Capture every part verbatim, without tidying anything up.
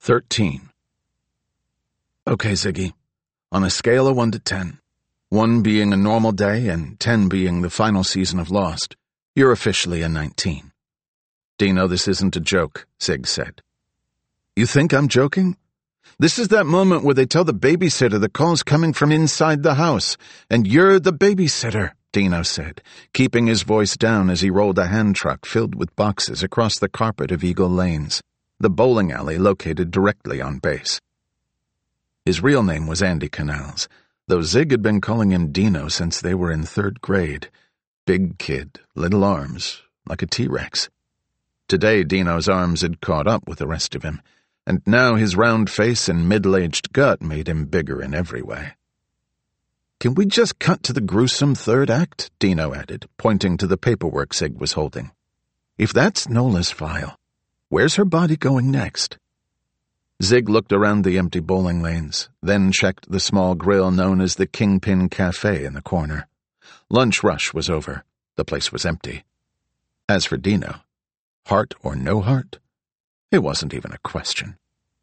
Thirteen. Okay, Ziggy. On a scale of one to ten, one being a normal day and ten being the final season of Lost, you're officially a nineteen. Dino, this isn't a joke, Zig said. You think I'm joking? This is that moment where they tell the babysitter the call's coming from inside the house, and you're the babysitter, Dino said, keeping his voice down as he rolled a hand truck filled with boxes across the carpet of Eagle Lanes, the bowling alley located directly on base. His real name was Andy Canals, though Zig had been calling him Dino since they were in third grade. Big kid, little arms, like a T-Rex. Today Dino's arms had caught up with the rest of him, and now his round face and middle-aged gut made him bigger in every way. Can we just cut to the gruesome third act? Dino added, pointing to the paperwork Zig was holding. If that's Nola's file, where's her body going next? Zig looked around the empty bowling lanes, then checked the small grill known as the Kingpin Cafe in the corner. Lunch rush was over. The place was empty. As for Dino, heart or no heart, it wasn't even a question.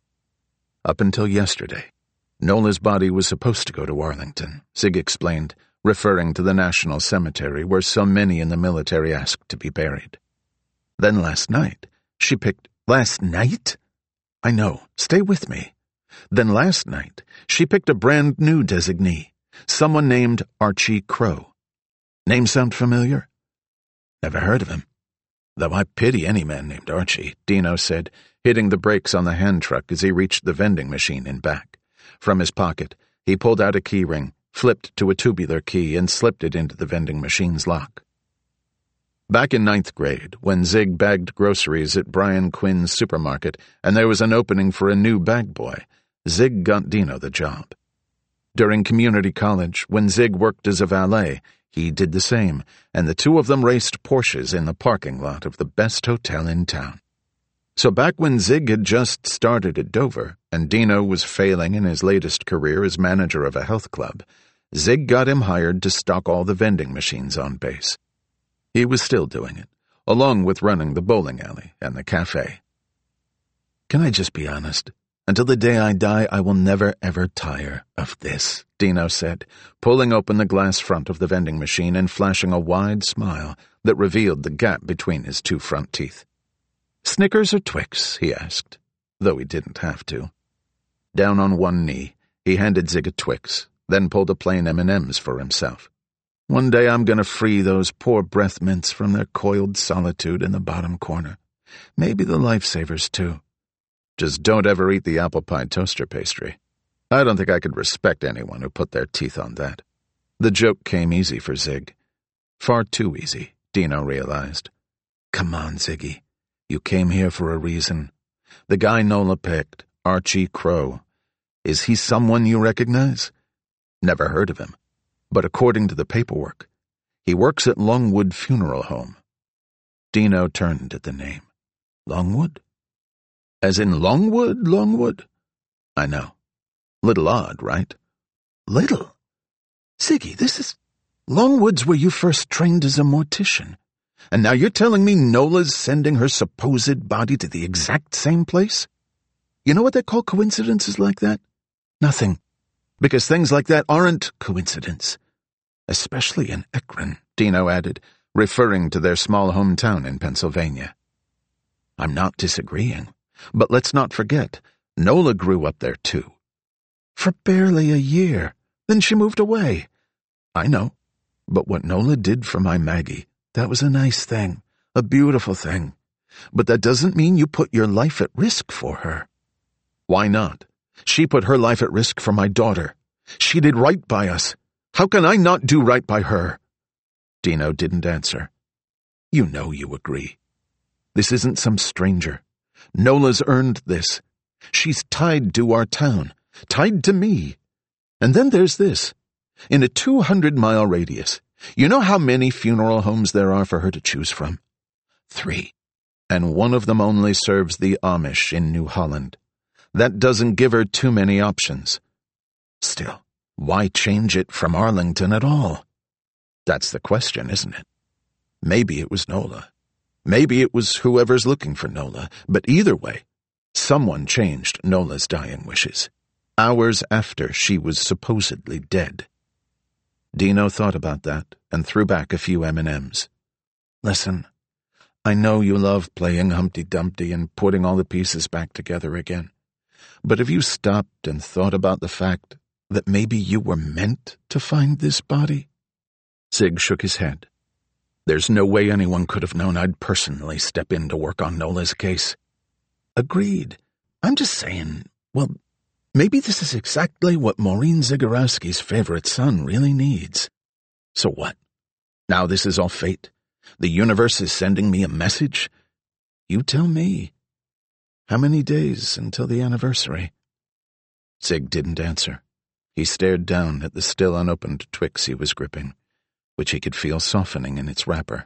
Up until yesterday, Nola's body was supposed to go to Arlington, Zig explained, referring to the National Cemetery where so many in the military asked to be buried. Then last night, she picked... Last night? I know, stay with me. Then last night, she picked a brand new designee, someone named Archie Crow. Name sound familiar? Never heard of him. Though I pity any man named Archie, Dino said, hitting the brakes on the hand truck as he reached the vending machine in back. From his pocket, he pulled out a key ring, flipped to a tubular key, and slipped it into the vending machine's lock. Back in ninth grade, when Zig bagged groceries at Brian Quinn's supermarket and there was an opening for a new bag boy, Zig got Dino the job. During community college, when Zig worked as a valet, he did the same, and the two of them raced Porsches in the parking lot of the best hotel in town. So back when Zig had just started at Dover, and Dino was failing in his latest career as manager of a health club, Zig got him hired to stock all the vending machines on base. He was still doing it, along with running the bowling alley and the cafe. Can I just be honest? Until the day I die, I will never ever tire of this, Dino said, pulling open the glass front of the vending machine and flashing a wide smile that revealed the gap between his two front teeth. Snickers or Twix? He asked, though he didn't have to. Down on one knee, he handed Zig a Twix, then pulled a plain M and M's for himself. One day I'm going to free those poor breath mints from their coiled solitude in the bottom corner. Maybe the lifesavers, too. Just don't ever eat the apple pie toaster pastry. I don't think I could respect anyone who put their teeth on that. The joke came easy for Zig. Far too easy, Dino realized. Come on, Ziggy. You came here for a reason. The guy Nola picked, Archie Crow. Is he someone you recognize? Never heard of him. But according to the paperwork, he works at Longwood Funeral Home. Dino turned at the name. Longwood? As in Longwood, Longwood? I know. Little odd, right? Little? Ziggy, this is... Longwood's where you first trained as a mortician. And now you're telling me Nola's sending her supposed body to the exact same place? You know what they call coincidences like that? Nothing. Because things like that aren't coincidence. Especially in Ekron, Dino added, referring to their small hometown in Pennsylvania. I'm not disagreeing, but let's not forget, Nola grew up there too. For barely a year. Then she moved away. I know, but what Nola did for my Maggie, that was a nice thing, a beautiful thing. But that doesn't mean you put your life at risk for her. Why not? She put her life at risk for my daughter. She did right by us. How can I not do right by her? Dino didn't answer. You know you agree. This isn't some stranger. Nola's earned this. She's tied to our town, tied to me. And then there's this. In a two hundred mile radius, you know how many funeral homes there are for her to choose from? Three. And one of them only serves the Amish in New Holland. That doesn't give her too many options. Still, why change it from Arlington at all? That's the question, isn't it? Maybe it was Nola. Maybe it was whoever's looking for Nola, but either way, Someone changed Nola's dying wishes, hours after she was supposedly dead. Dino thought about that and threw back a few M and M's. Listen, I know you love playing Humpty Dumpty and putting all the pieces back together again, but have you stopped and thought about the fact that maybe you were meant to find this body? Zig shook his head. There's no way anyone could have known I'd personally step in to work on Nola's case. Agreed. I'm just saying, well, maybe this is exactly what Maureen Zagorowski's favorite son really needs. So what? Now this is all fate? The universe is sending me a message? You tell me. How many days until the anniversary? Zig didn't answer. He stared down at the still unopened Twix he was gripping, which he could feel softening in its wrapper.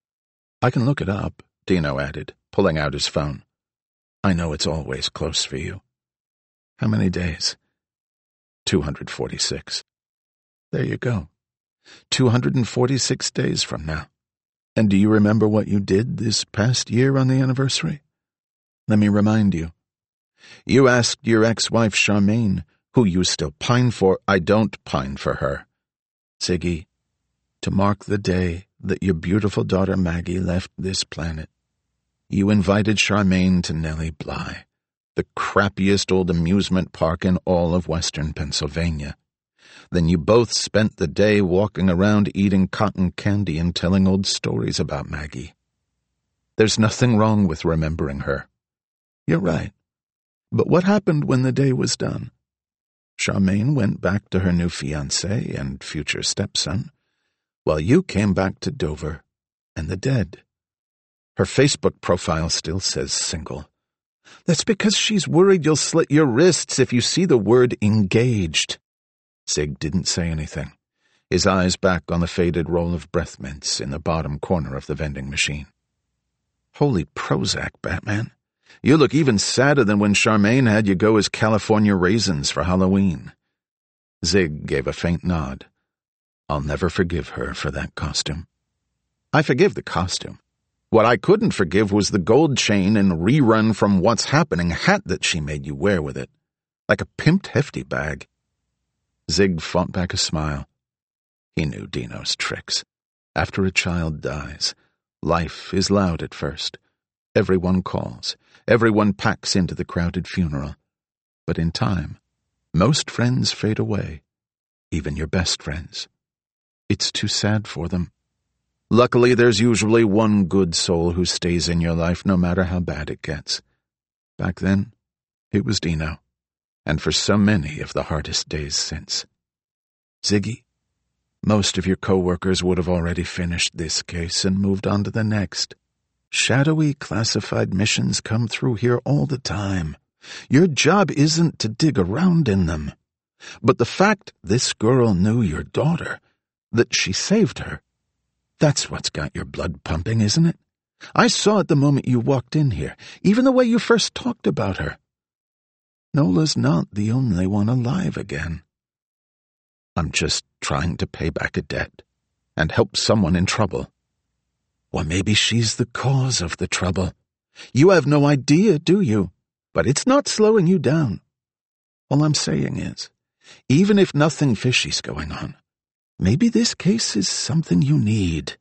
I can look it up, Dino added, pulling out his phone. I know it's always close for you. How many days? two hundred forty-six. There you go. two hundred forty-six days from now. And do you remember what you did this past year on the anniversary? Let me remind you. You asked your ex-wife Charmaine, who you still pine for. I don't pine for her. Ziggy, to mark the day that your beautiful daughter Maggie left this planet, you invited Charmaine to Nellie Bly, the crappiest old amusement park in all of western Pennsylvania. Then you both spent the day walking around eating cotton candy and telling old stories about Maggie. There's nothing wrong with remembering her. You're right. But what happened when the day was done? Charmaine went back to her new fiancé and future stepson, while you came back to Dover and the dead. Her Facebook profile still says single. That's because she's worried you'll slit your wrists if you see the word engaged. Zig didn't say anything, his eyes back on the faded roll of breath mints in the bottom corner of the vending machine. Holy Prozac, Batman. You look even sadder than when Charmaine had you go as California raisins for Halloween. Zig gave a faint nod. I'll never forgive her for that costume. I forgive the costume. What I couldn't forgive was the gold chain and rerun from What's Happening hat that she made you wear with it. Like a pimped hefty bag. Zig fought back a smile. He knew Dino's tricks. After a child dies, life is loud at first. Everyone calls. Everyone packs into the crowded funeral. But in time, most friends fade away. Even your best friends. It's too sad for them. Luckily, there's usually one good soul who stays in your life no matter how bad it gets. Back then, it was Dino. And for so many of the hardest days since. Ziggy, most of your co-workers would have already finished this case and moved on to the next. Shadowy classified missions come through here all the time. Your job isn't to dig around in them. But the fact this girl knew your daughter, that she saved her, that's what's got your blood pumping, isn't it? I saw it the moment you walked in here, even the way you first talked about her. Nola's not the only one alive again. I'm just trying to pay back a debt and help someone in trouble. Or maybe she's the cause of the trouble. You have no idea, do you? But it's not slowing you down. All I'm saying is, even if nothing fishy's going on, maybe this case is something you need.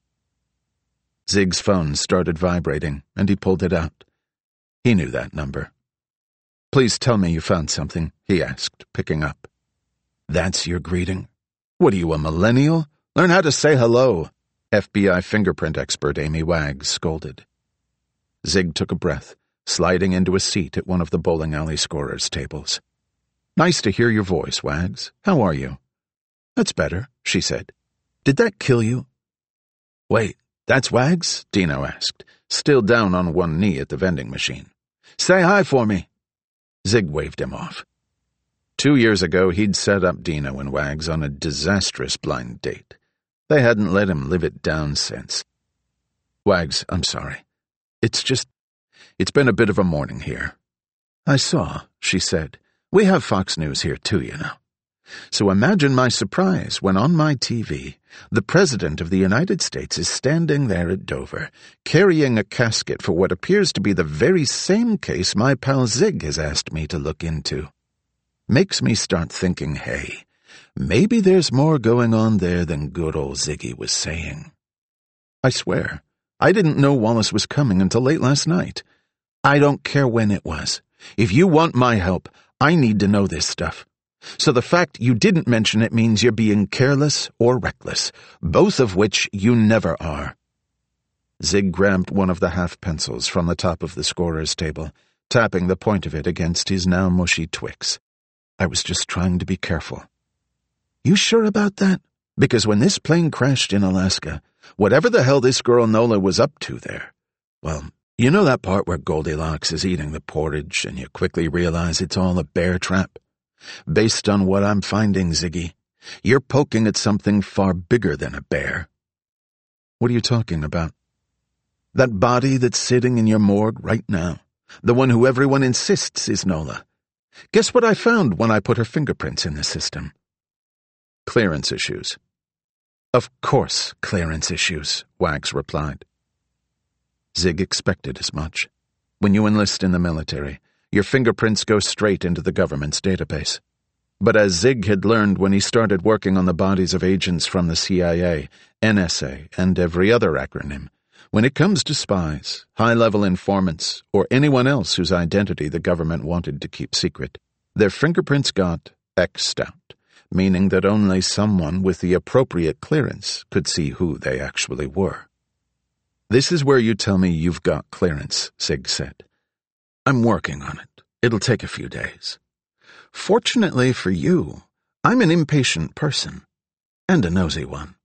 Zig's phone started vibrating, and he pulled it out. He knew that number. Please tell me you found something, he asked, picking up. That's your greeting? What are you, a millennial? Learn how to say hello, F B I fingerprint expert Amy Wags scolded. Zig took a breath, sliding into a seat at one of the bowling alley scorers' tables. Nice to hear your voice, Wags. How are you? That's better, she said. Did that kill you? Wait, that's Wags? Dino asked, still down on one knee at the vending machine. Say hi for me. Zig waved him off. Two years ago, he'd set up Dino and Wags on a disastrous blind date. They hadn't let him live it down since. Wags, I'm sorry. It's just, it's been a bit of a morning here. I saw, she said. We have Fox News here too, you know. So imagine my surprise when on my T V, The President of the United States is standing there at Dover, carrying a casket for what appears to be the very same case my pal Zig has asked me to look into. Makes me start thinking, hey, maybe there's more going on there than good old Ziggy was saying. I swear, I didn't know Wallace was coming until late last night. I don't care when it was. If you want my help, I need to know this stuff. So the fact you didn't mention it means you're being careless or reckless, both of which you never are. Zig grabbed one of the half-pencils from the top of the scorer's table, tapping the point of it against his now mushy Twix. I was just trying to be careful. You sure about that? Because when this plane crashed in Alaska, whatever the hell this girl Nola was up to there, well, you know that part where Goldilocks is eating the porridge and you quickly realize it's all a bear trap? Based on what I'm finding, Ziggy, you're poking at something far bigger than a bear. What are you talking about? That body that's sitting in your morgue right now, the one who everyone insists is Nola. Guess what I found when I put her fingerprints in the system? Clearance issues. Of course, clearance issues, Wags replied. Zig expected as much. When you enlist in the military, your fingerprints go straight into the government's database. But as Zig had learned when he started working on the bodies of agents from the C I A, N S A, and every other acronym, when it comes to spies, high-level informants, or anyone else whose identity the government wanted to keep secret, their fingerprints got X'd out, meaning that only someone with the appropriate clearance could see who they actually were. This is where you tell me you've got clearance, Zig said. I'm working on it. It'll take a few days. Fortunately for you, I'm an impatient person, and a nosy one.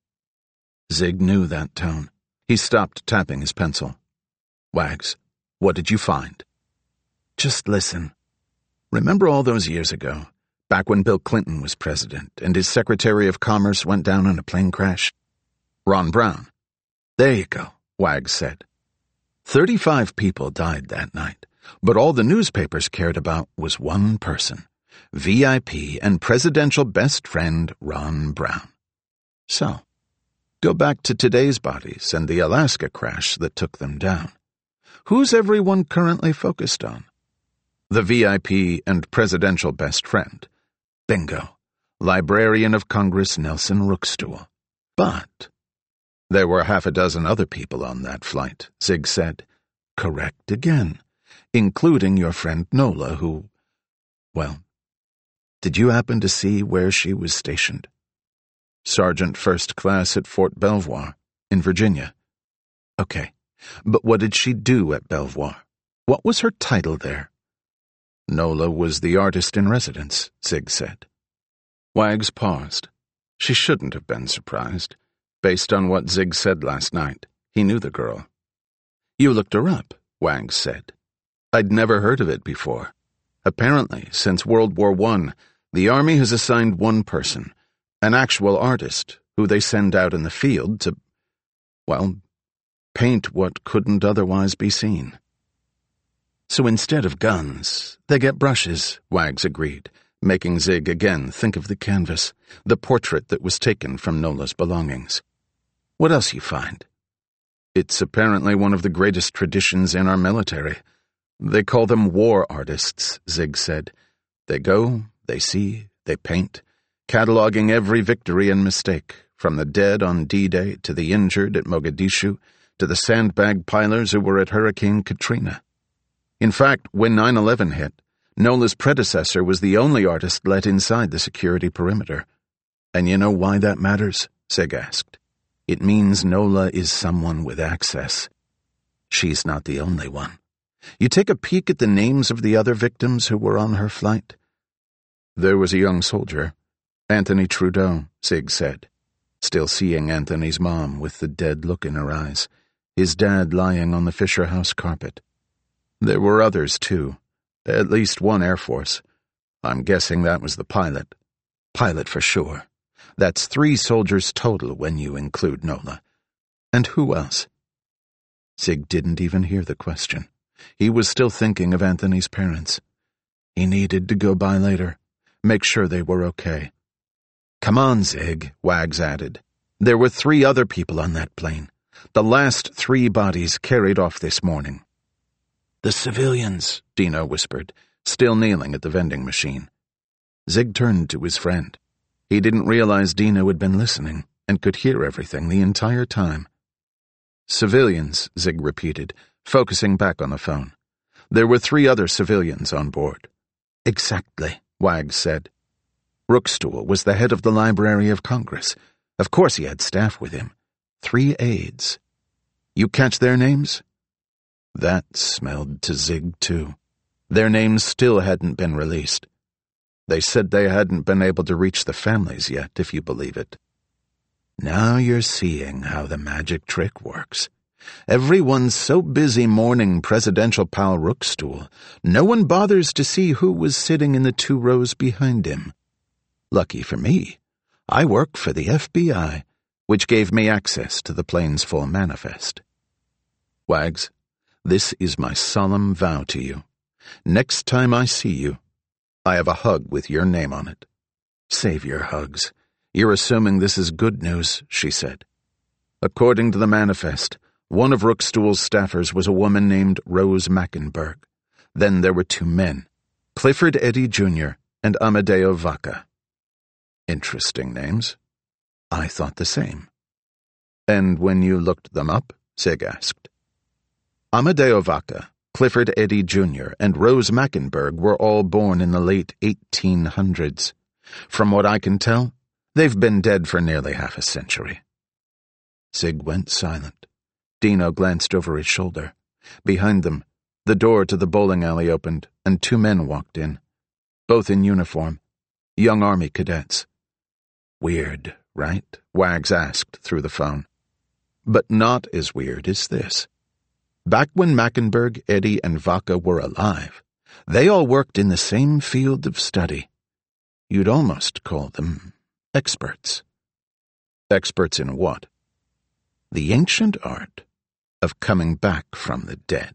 Zig knew that tone. He stopped tapping his pencil. Wags, what did you find? Just listen. Remember all those years ago, back when Bill Clinton was president and his Secretary of Commerce went down in a plane crash? Ron Brown. There you go, Wags said. Thirty-five people died that night. But all the newspapers cared about was one person, V I P and presidential best friend Ron Brown. So, go back to today's bodies and the Alaska crash that took them down. Who's everyone currently focused on? The V I P and presidential best friend. Bingo. Librarian of Congress Nelson Rookstool. But there were half a dozen other people on that flight, Zig said. Correct again. Including your friend Nola, who, well, did you happen to see where she was stationed? Sergeant First Class at Fort Belvoir, in Virginia. Okay, but what did she do at Belvoir? What was her title there? Nola was the artist in residence, Zig said. Wags paused. She shouldn't have been surprised. Based on what Zig said last night, he knew the girl. You looked her up, Wags said. I'd never heard of it before. Apparently, since World War One, the Army has assigned one person, an actual artist, who they send out in the field to, well, paint what couldn't otherwise be seen. So instead of guns, they get brushes, Wags agreed, making Zig again think of the canvas, the portrait that was taken from Nola's belongings. What else you find? It's apparently one of the greatest traditions in our military. They call them war artists, Zig said. They go, they see, they paint, cataloging every victory and mistake, from the dead on D-Day to the injured at Mogadishu to the sandbag pilers who were at Hurricane Katrina. In fact, when nine eleven hit, Nola's predecessor was the only artist let inside the security perimeter. And you know why that matters? Zig asked. It means Nola is someone with access. She's not the only one. You take a peek at the names of the other victims who were on her flight. There was a young soldier, Anthony Trudeau, Zig said, still seeing Anthony's mom with the dead look in her eyes, his dad lying on the Fisher House carpet. There were others, too, at least one Air Force. I'm guessing that was the pilot. Pilot for sure. That's three soldiers total when you include Nola. And who else? Zig didn't even hear the question. He was still thinking of Anthony's parents. He needed to go by later, make sure they were okay. Come on, Zig, Wags added. There were three other people on that plane. The last three bodies carried off this morning. The civilians, Dino whispered, still kneeling at the vending machine. Zig turned to his friend. He didn't realize Dino had been listening and could hear everything the entire time. Civilians, Zig repeated, focusing back on the phone. There were three other civilians on board. Exactly, Wags said. Rookstool was the head of the Library of Congress. Of course he had staff with him. Three aides. You catch their names? That smelled to Zig, too. Their names still hadn't been released. They said they hadn't been able to reach the families yet, if you believe it. Now you're seeing how the magic trick works. Everyone's so busy mourning presidential pal Rookstool, no one bothers to see who was sitting in the two rows behind him. Lucky for me, I work for the F B I, which gave me access to the plane's full manifest. Wags, this is my solemn vow to you. Next time I see you, I have a hug with your name on it. Save your hugs. You're assuming this is good news, she said. According to the manifest, one of Rookstool's staffers was a woman named Rose Mackenberg. Then there were two men, Clifford Eddy Junior and Amadeo Vaca. Interesting names. I thought the same. And when you looked them up? Zig asked. Amadeo Vaca, Clifford Eddy Junior and Rose Mackenberg were all born in the late eighteen hundreds. From what I can tell, they've been dead for nearly half a century. Zig went silent. Dino glanced over his shoulder. Behind them, the door to the bowling alley opened, and two men walked in, both in uniform, young army cadets. Weird, right? Wags asked through the phone. But not as weird as this. Back when Mackenberg, Eddy, and Vaca were alive, they all worked in the same field of study. You'd almost call them experts. Experts in what? The ancient art of coming back from the dead.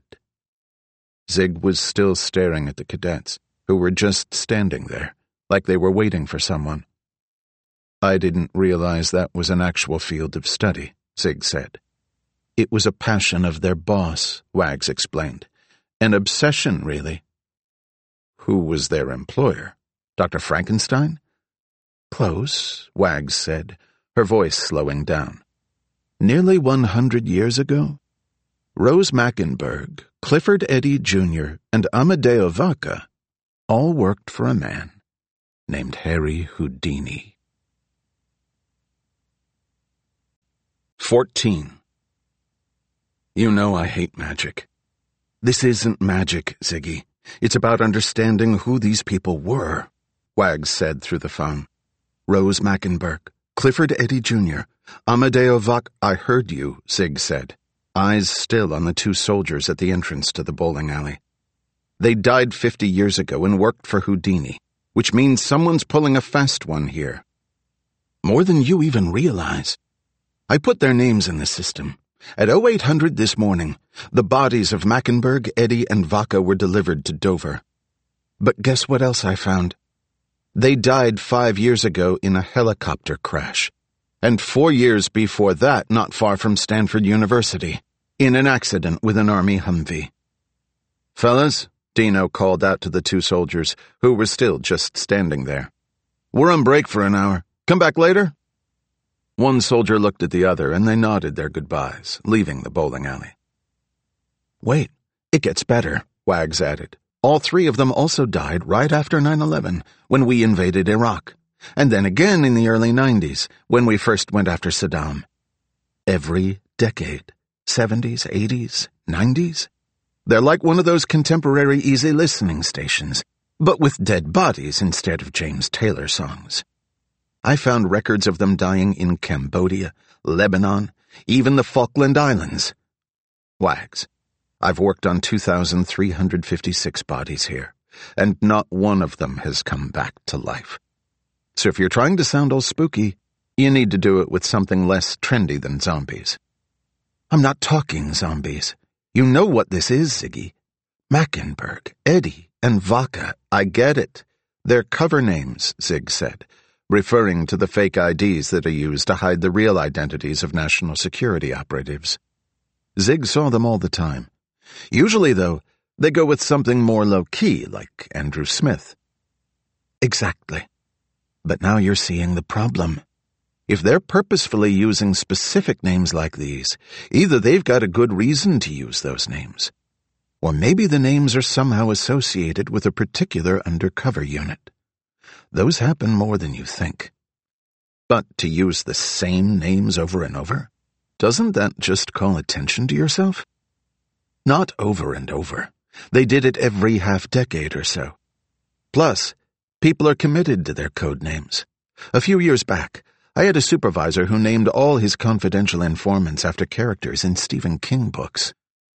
Zig was still staring at the cadets, who were just standing there, like they were waiting for someone. I didn't realize that was an actual field of study, Zig said. It was a passion of their boss, Wags explained. An obsession, really. Who was their employer? Doctor Frankenstein? Close, Wags said, her voice slowing down. Nearly one hundred years ago, Rose Mackenberg, Clifford Eddy Junior, and Amadeo Vaca all worked for a man named Harry Houdini. Fourteen. You know I hate magic. This isn't magic, Ziggy. It's about understanding who these people were, Wags said through the phone. Rose Mackenberg, Clifford Eddy Junior, Amadeo Vaca. I heard you, Zig said, eyes still on the two soldiers at the entrance to the bowling alley. They died fifty years ago and worked for Houdini, which means someone's pulling a fast one here. More than you even realize. I put their names in the system. At oh eight hundred this morning, the bodies of Mackenberg, Eddy, and Vaca were delivered to Dover. But guess what else I found? They died five years ago in a helicopter crash, and four years before that not far from Stanford University, in an accident with an Army Humvee. Fellas, Dino called out to the two soldiers, who were still just standing there. We're on break for an hour. Come back later? One soldier looked at the other, and they nodded their goodbyes, leaving the bowling alley. Wait, it gets better, Wags added. All three of them also died right after nine eleven, when we invaded Iraq, and then again in the early nineties, when we first went after Saddam. Every decade, seventies, eighties, nineties. They're like one of those contemporary easy listening stations, but with dead bodies instead of James Taylor songs. I found records of them dying in Cambodia, Lebanon, even the Falkland Islands. Wags, I've worked on two thousand three hundred fifty-six bodies here, and not one of them has come back to life. So if you're trying to sound all spooky, you need to do it with something less trendy than zombies. I'm not talking zombies. You know what this is, Ziggy. Mackenberg, Eddy, and Vaca. I get it. They're cover names, Zig said. referring to the fake I Ds that are used to hide the real identities of national security operatives. Zig saw them all the time. Usually, though, they go with something more low-key, like Andrew Smith. Exactly. But now you're seeing the problem. If they're purposefully using specific names like these, either they've got a good reason to use those names, or maybe the names are somehow associated with a particular undercover unit. Those happen more than you think. But to use the same names over and over, doesn't that just call attention to yourself? Not over and over. They did it every half-decade or so. Plus, people are committed to their code names. A few years back, I had a supervisor who named all his confidential informants after characters in Stephen King books.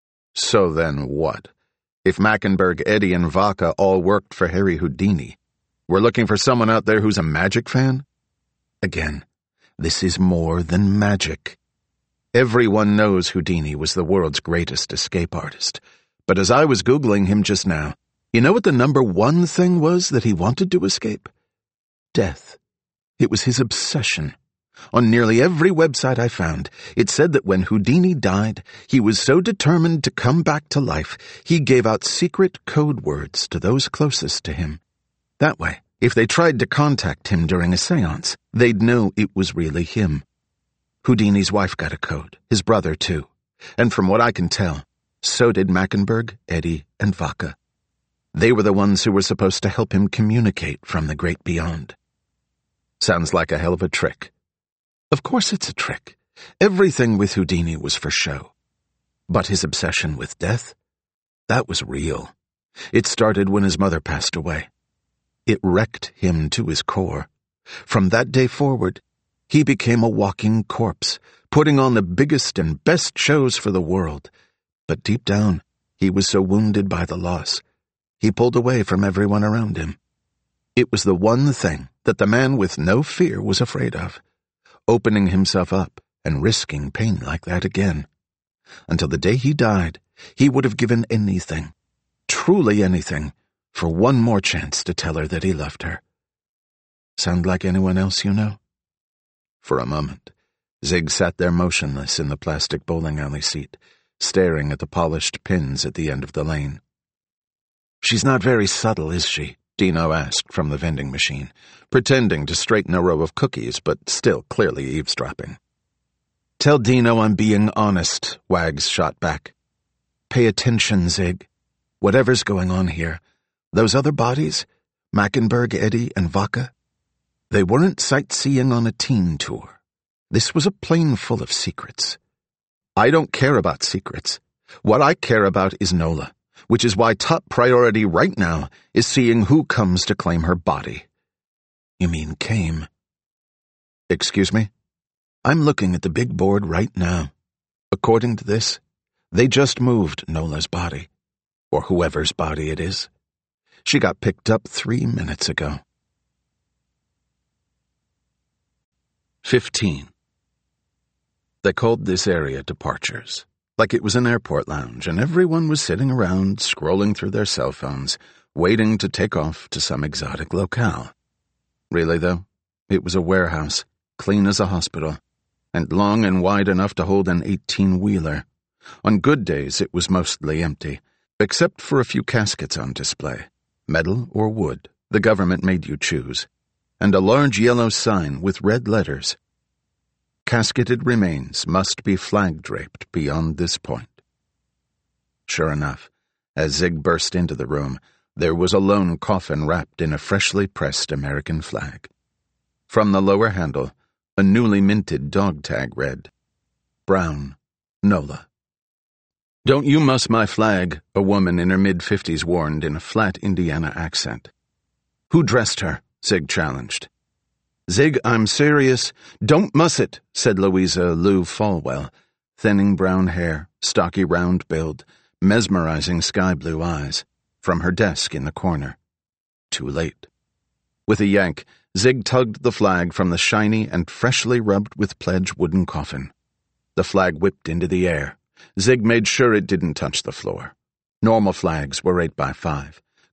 So then what? If Mackenberg, Eddie, and Vaca all worked for Harry Houdini, we're looking for someone out there who's a magic fan? Again, this is more than magic. Everyone knows Houdini was the world's greatest escape artist. But as I was Googling him just now, you know what the number one thing was that he wanted to escape? Death. It was his obsession. On nearly every website I found, it said that when Houdini died, he was so determined to come back to life, he gave out secret code words to those closest to him. That way, if they tried to contact him during a seance, they'd know it was really him. Houdini's wife got a code, his brother too, and from what I can tell, so did Mackenberg, Eddie, and Vaca. They were the ones who were supposed to help him communicate from the great beyond. Sounds like a hell of a trick. Of course it's a trick. Everything with Houdini was for show. But his obsession with death? That was real. It started when his mother passed away. It wrecked him to his core. From that day forward, he became a walking corpse, putting on the biggest and best shows for the world. But deep down, he was so wounded by the loss, he pulled away from everyone around him. It was the one thing that the man with no fear was afraid of, opening himself up and risking pain like that again. Until the day he died, he would have given anything, truly anything, for one more chance to tell her that he loved her. Sound like anyone else you know? For a moment, Zig sat there motionless in the plastic bowling alley seat, staring at the polished pins at the end of the lane. She's not very subtle, is she? Dino asked from the vending machine, pretending to straighten a row of cookies, but still clearly eavesdropping. Tell Dino I'm being honest, Wags shot back. Pay attention, Zig. Whatever's going on here, those other bodies, Mackenberg, Eddie, and Vaca, they weren't sightseeing on a teen tour. This was a plane full of secrets. I don't care about secrets. What I care about is Nola, which is why top priority right now is seeing who comes to claim her body. You mean came? Excuse me? I'm looking at the big board right now. According to this, they just moved Nola's body, or whoever's body it is. She got picked up three minutes ago. Fifteen. They called this area departures, like it was an airport lounge, and everyone was sitting around, scrolling through their cell phones, waiting to take off to some exotic locale. Really, though, it was a warehouse, clean as a hospital, and long and wide enough to hold an eighteen-wheeler. On good days, it was mostly empty, except for a few caskets on display. Metal or wood, the government made you choose, and a large yellow sign with red letters. Casketed remains must be flag-draped beyond this point. Sure enough, as Zig burst into the room, there was a lone coffin wrapped in a freshly pressed American flag. From the lower handle, a newly minted dog tag read, Brown, Nola. Don't you muss my flag, a woman in her mid-fifties warned in a flat Indiana accent. Who dressed her? Zig challenged. Zig, I'm serious. Don't muss it, said Louisa Lou Falwell, thinning brown hair, stocky round build, mesmerizing sky-blue eyes, from her desk in the corner. Too late. With a yank, Zig tugged the flag from the shiny and freshly rubbed with pledge wooden coffin. The flag whipped into the air. Zig made sure it didn't touch the floor. Normal flags were eight by five.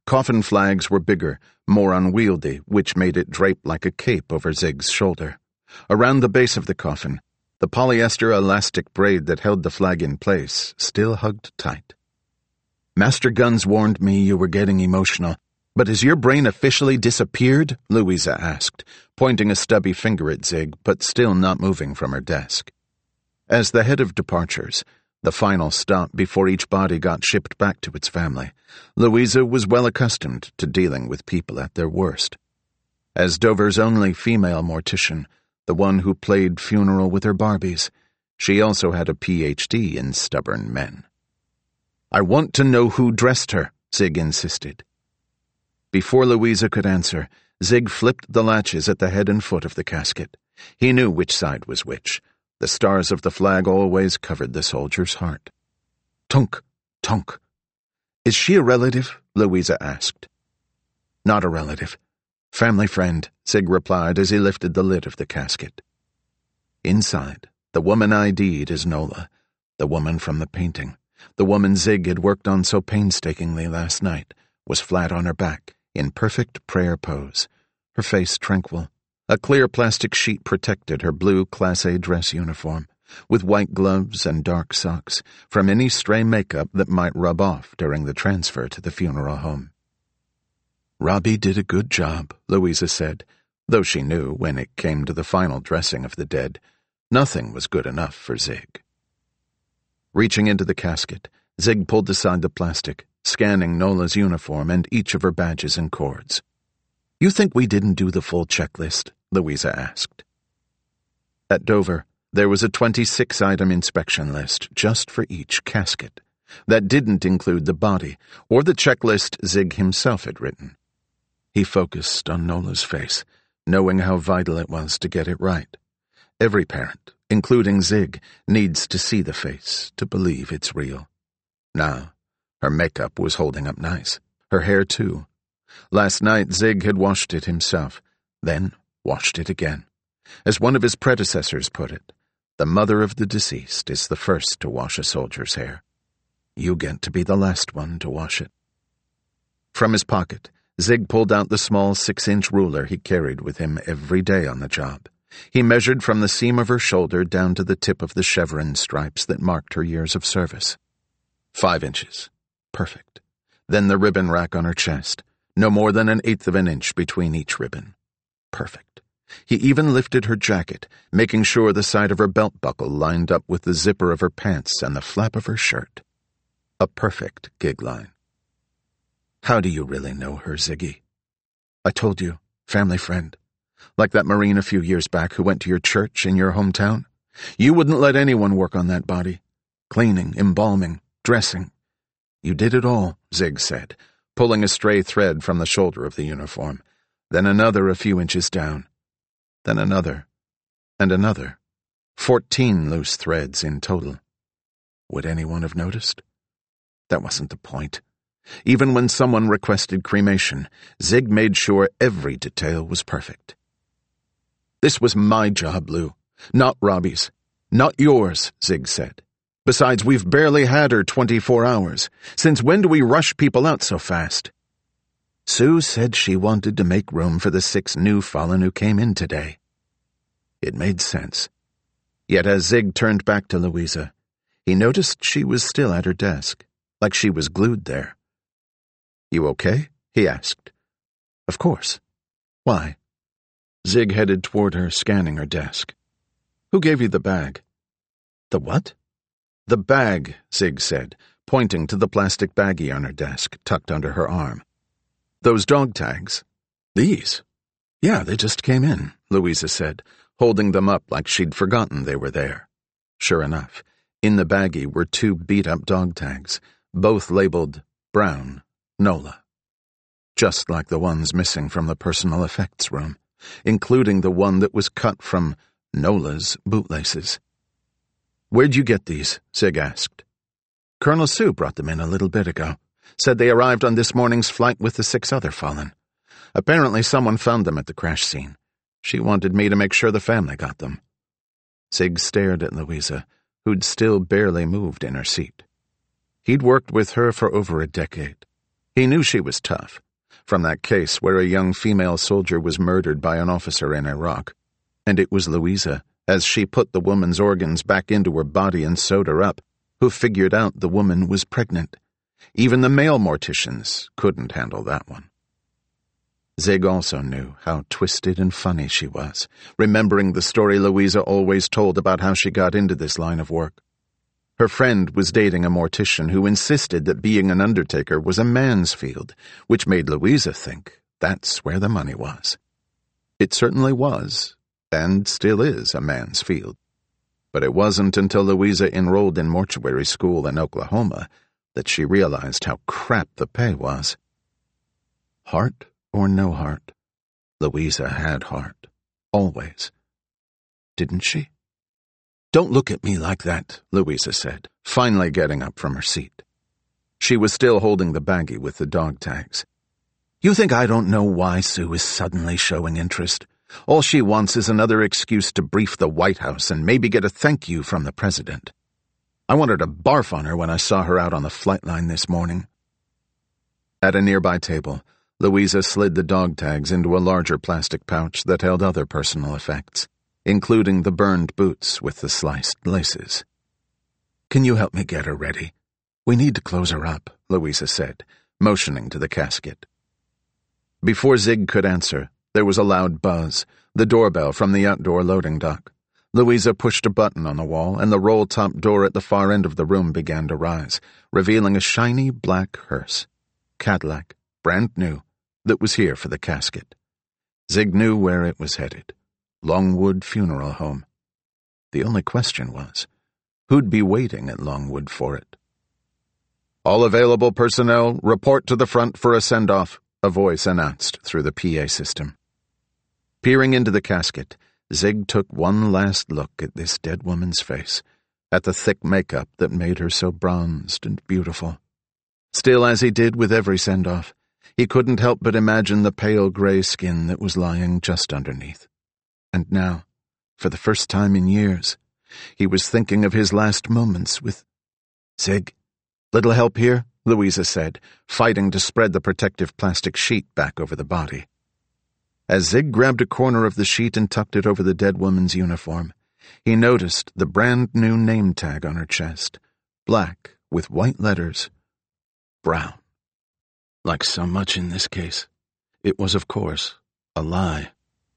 Coffin flags were bigger, more unwieldy, which made it drape like a cape over Zig's shoulder. Around the base of the coffin, the polyester elastic braid that held the flag in place still hugged tight. "Master Guns warned me you were getting emotional, but has your brain officially disappeared?" Louisa asked, pointing a stubby finger at Zig, but still not moving from her desk. As the head of departures, the final stop before each body got shipped back to its family, Louisa was well accustomed to dealing with people at their worst. As Dover's only female mortician, the one who played funeral with her Barbies, she also had a P H D in stubborn men. "I want to know who dressed her," Zig insisted. Before Louisa could answer, Zig flipped the latches at the head and foot of the casket. He knew which side was which. The stars of the flag always covered the soldier's heart. "Tunk, tunk." "Is she a relative?" Louisa asked. "Not a relative. Family friend," Zig replied as he lifted the lid of the casket. Inside, the woman I D'd as Nola, the woman from the painting, the woman Zig had worked on so painstakingly last night, was flat on her back, in perfect prayer pose, her face tranquil. A clear plastic sheet protected her blue Class A dress uniform, with white gloves and dark socks, from any stray makeup that might rub off during the transfer to the funeral home. "Robbie did a good job," Louisa said, though she knew, when it came to the final dressing of the dead, nothing was good enough for Zig. Reaching into the casket, Zig pulled aside the plastic, scanning Nola's uniform and each of her badges and cords. "You think we didn't do the full checklist?" Louisa asked. At Dover, there was a twenty-six item inspection list just for each casket. That didn't include the body, or the checklist Zig himself had written. He focused on Nola's face, knowing how vital it was to get it right. Every parent, including Zig, needs to see the face to believe it's real. Now, her makeup was holding up nice. Her hair, too. Last night, Zig had washed it himself, then washed it again. As one of his predecessors put it, the mother of the deceased is the first to wash a soldier's hair. You get to be the last one to wash it. From his pocket, Zig pulled out the small six-inch ruler he carried with him every day on the job. He measured from the seam of her shoulder down to the tip of the chevron stripes that marked her years of service. Five inches. Perfect. Then the ribbon rack on her chest. No more than an eighth of an inch between each ribbon. Perfect. He even lifted her jacket, making sure the side of her belt buckle lined up with the zipper of her pants and the flap of her shirt. A perfect gig line. "How do you really know her, Ziggy?" "I told you, family friend. Like that Marine a few years back who went to your church in your hometown. You wouldn't let anyone work on that body. Cleaning, embalming, dressing. You did it all," Zig said, pulling a stray thread from the shoulder of the uniform, then another a few inches down, then another, and another. Fourteen loose threads in total. Would anyone have noticed? That wasn't the point. Even when someone requested cremation, Zig made sure every detail was perfect. "This was my job, Lou, not Robbie's. Not yours," Zig said. "Besides, we've barely had her twenty-four hours. Since when do we rush people out so fast?" "Sue said she wanted to make room for the six new fallen who came in today." It made sense. Yet as Zig turned back to Louisa, he noticed she was still at her desk, like she was glued there. "You okay?" he asked. "Of course. Why?" Zig headed toward her, scanning her desk. "Who gave you the bag?" "The what?" "The bag," Zig said, pointing to the plastic baggie on her desk, tucked under her arm. "Those dog tags. These? Yeah, they just came in," Louisa said, holding them up like she'd forgotten they were there. Sure enough, in the baggie were two beat-up dog tags, both labeled Brown, Nola. Just like the ones missing from the personal effects room, including the one that was cut from Nola's bootlaces. "Where'd you get these?" Zig asked. "Colonel Sue brought them in a little bit ago. Said they arrived on this morning's flight with the six other fallen. Apparently someone found them at the crash scene. She wanted me to make sure the family got them." Zig stared at Louisa, who'd still barely moved in her seat. He'd worked with her for over a decade. He knew she was tough, from that case where a young female soldier was murdered by an officer in Iraq. And it was Louisa, as she put the woman's organs back into her body and sewed her up, who figured out the woman was pregnant. Even the male morticians couldn't handle that one. Zig also knew how twisted and funny she was, remembering the story Louisa always told about how she got into this line of work. Her friend was dating a mortician who insisted that being an undertaker was a man's field, which made Louisa think that's where the money was. It certainly was, and still is, a man's field. But it wasn't until Louisa enrolled in mortuary school in Oklahoma that she realized how crap the pay was. Heart or no heart, Louisa had heart, always. Didn't she? "Don't look at me like that," Louisa said, finally getting up from her seat. She was still holding the baggie with the dog tags. "You think I don't know why Sue is suddenly showing interest? All she wants is another excuse to brief the White House and maybe get a thank you from the president. I wanted to barf on her when I saw her out on the flight line this morning." At a nearby table, Louisa slid the dog tags into a larger plastic pouch that held other personal effects, including the burned boots with the sliced laces. "Can you help me get her ready? We need to close her up," Louisa said, motioning to the casket. Before Zig could answer, there was a loud buzz, the doorbell from the outdoor loading dock. Louisa pushed a button on the wall, and the roll-top door at the far end of the room began to rise, revealing a shiny black hearse, Cadillac, brand new, that was here for the casket. Zig knew where it was headed. Longwood Funeral Home. The only question was, who'd be waiting at Longwood for it? "All available personnel, report to the front for a send-off," a voice announced through the P A system. Peering into the casket, Zig took one last look at this dead woman's face, at the thick makeup that made her so bronzed and beautiful. Still, as he did with every send-off, he couldn't help but imagine the pale gray skin that was lying just underneath. And now, for the first time in years, he was thinking of his last moments with... "Zig, little help here?" Louisa said, fighting to spread the protective plastic sheet back over the body. As Zig grabbed a corner of the sheet and tucked it over the dead woman's uniform, he noticed the brand-new name tag on her chest, black with white letters, Brown. Like so much in this case, it was, of course, a lie.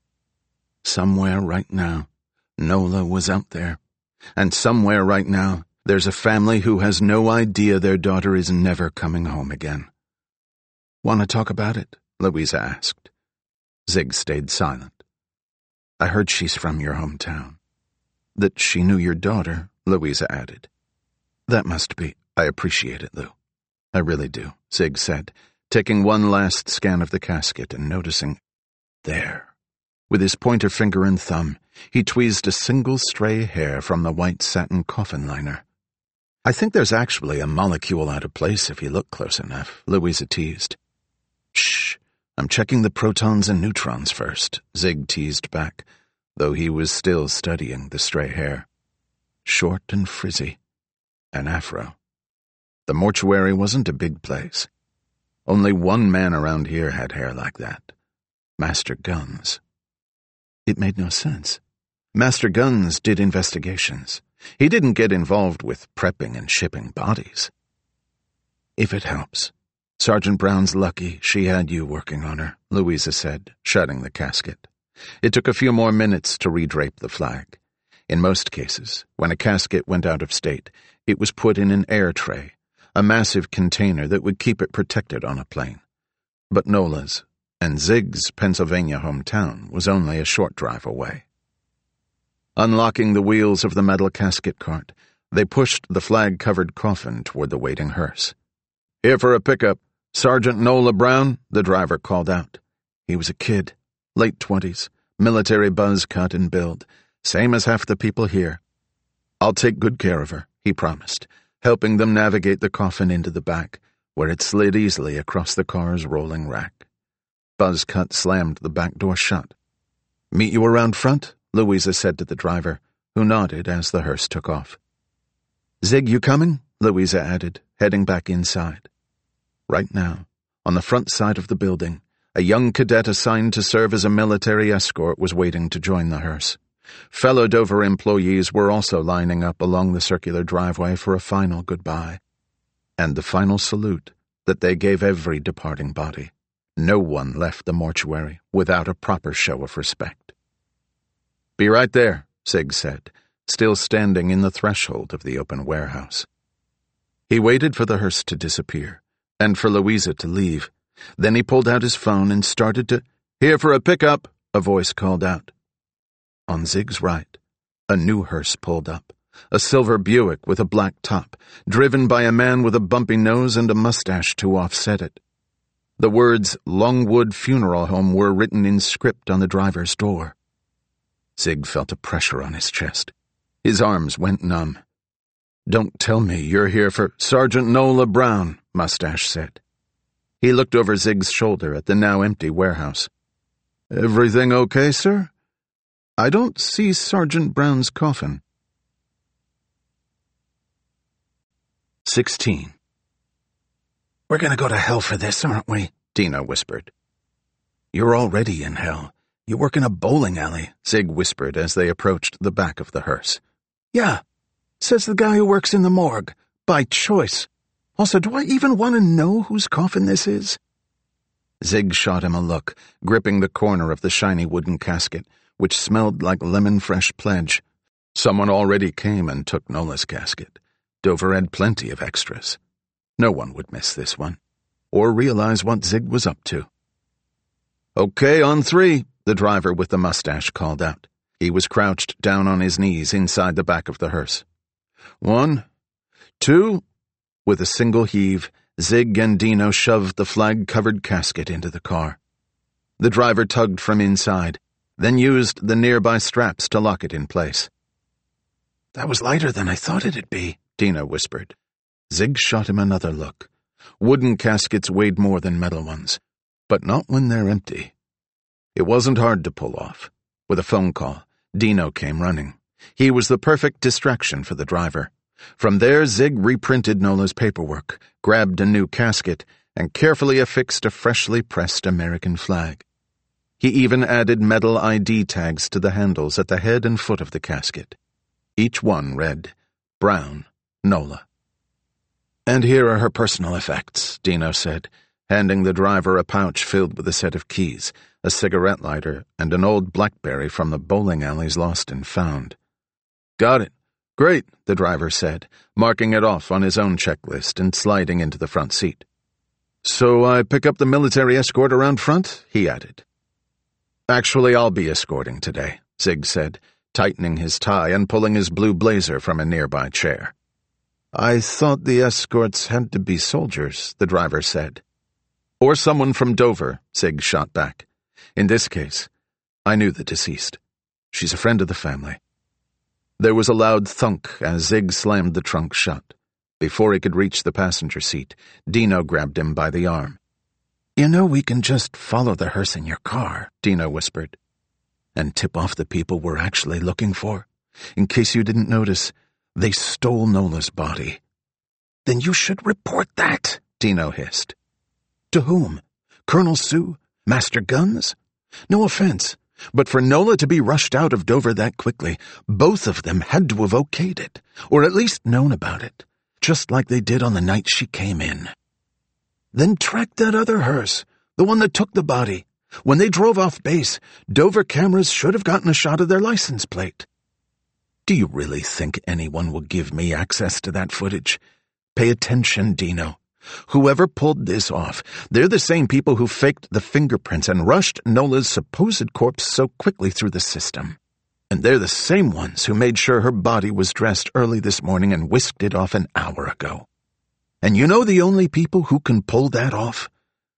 Somewhere right now, Nola was out there, and somewhere right now, there's a family who has no idea their daughter is never coming home again. "Want to talk about it?" Louisa asked. Zig stayed silent. "I heard she's from your hometown." "That she knew your daughter," Louisa added. "That must be. I appreciate it, Lou. I really do," Zig said, taking one last scan of the casket and noticing, there. With his pointer finger and thumb, he tweezed a single stray hair from the white satin coffin liner. "I think there's actually a molecule out of place if you look close enough," Louisa teased. "Shh, I'm checking the protons and neutrons first," Zig teased back, though he was still studying the stray hair. Short and frizzy. An afro. The mortuary wasn't a big place. Only one man around here had hair like that. Master Guns. It made no sense. Master Guns did investigations. He didn't get involved with prepping and shipping bodies. "If it helps, Sergeant Brown's lucky she had you working on her," Louisa said, shutting the casket. It took a few more minutes to redrape the flag. In most cases, when a casket went out of state, it was put in an air tray, a massive container that would keep it protected on a plane. But Nola's and Zig's Pennsylvania hometown was only a short drive away. Unlocking the wheels of the metal casket cart, they pushed the flag-covered coffin toward the waiting hearse. "Here for a pickup. Sergeant Nola Brown," the driver called out. He was a kid, late twenties, military buzz cut and build, same as half the people here. "I'll take good care of her," he promised, helping them navigate the coffin into the back, where it slid easily across the car's rolling rack. Buzzcut slammed the back door shut. "Meet you around front?" Louisa said to the driver, who nodded as the hearse took off. "Zig, you coming?" Louisa added, heading back inside. Right now, On the front side of the building, a young cadet assigned to serve as a military escort was waiting to join the hearse. Fellow Dover employees were also lining up along the circular driveway for a final goodbye. And the final salute that they gave every departing body. No one left the mortuary without a proper show of respect. "Be right there," Zig said, still standing in the threshold of the open warehouse. He waited for the hearse to disappear, and for Louisa to leave. Then he pulled out his phone and started to— "Here for a pickup," a voice called out. On Zig's right, a new hearse pulled up, a silver Buick with a black top, driven by a man with a bumpy nose and a mustache to offset it. The words Longwood Funeral Home were written in script on the driver's door. Zig felt a pressure on his chest. His arms went numb. "Don't tell me you're here for Sergeant Nola Brown," Mustache said. He looked over Zig's shoulder at the now empty warehouse. "Everything okay, sir? I don't see Sergeant Brown's coffin." Sixteen. "We're gonna go to hell for this, aren't we?" Dino whispered. "You're already in hell. You work in a bowling alley," Zig whispered as they approached the back of the hearse. "Yeah, says the guy who works in the morgue. By choice. Also, do I even want to know whose coffin this is?" Zig shot him a look, gripping the corner of the shiny wooden casket, which smelled like lemon-fresh pledge. Someone already came and took Nola's casket. Dover had plenty of extras. No one would miss this one, or realize what Zig was up to. "Okay, on three," the driver with the mustache called out. He was crouched down on his knees inside the back of the hearse. "One, two—" With a single heave, Zig and Dino shoved the flag-covered casket into the car. The driver tugged from inside, then used the nearby straps to lock it in place. "That was lighter than I thought it'd be," Dino whispered. Zig shot him another look. Wooden caskets weighed more than metal ones, but not when they're empty. It wasn't hard to pull off. With a phone call, Dino came running. He was the perfect distraction for the driver. From there, Zig reprinted Nola's paperwork, grabbed a new casket, and carefully affixed a freshly pressed American flag. He even added metal I D tags to the handles at the head and foot of the casket. Each one read, Brown, Nola. "And here are her personal effects," Dino said, handing the driver a pouch filled with a set of keys, a cigarette lighter, and an old BlackBerry from the bowling alleys lost and found. "Got it. Great," the driver said, marking it off on his own checklist and sliding into the front seat. "So I pick up the military escort around front?" he added. "Actually, I'll be escorting today," Zig said, tightening his tie and pulling his blue blazer from a nearby chair. "I thought the escorts had to be soldiers," the driver said. "Or someone from Dover," Zig shot back. "In this case, I knew the deceased. She's a friend of the family." There was a loud thunk as Zig slammed the trunk shut. Before he could reach the passenger seat, Dino grabbed him by the arm. "You know we can just follow the hearse in your car," Dino whispered. "And tip off the people we're actually looking for. In case you didn't notice, they stole Nola's body." "Then you should report that," Dino hissed. "To whom? Colonel Sue? Master Guns? No offense, but for Nola to be rushed out of Dover that quickly, both of them had to have okayed it, or at least known about it, just like they did on the night she came in. Then track that other hearse, the one that took the body. When they drove off base, Dover cameras should have gotten a shot of their license plate. Do you really think anyone will give me access to that footage? Pay attention, Dino. Whoever pulled this off, they're the same people who faked the fingerprints and rushed Nola's supposed corpse so quickly through the system. And they're the same ones who made sure her body was dressed early this morning and whisked it off an hour ago. And you know the only people who can pull that off?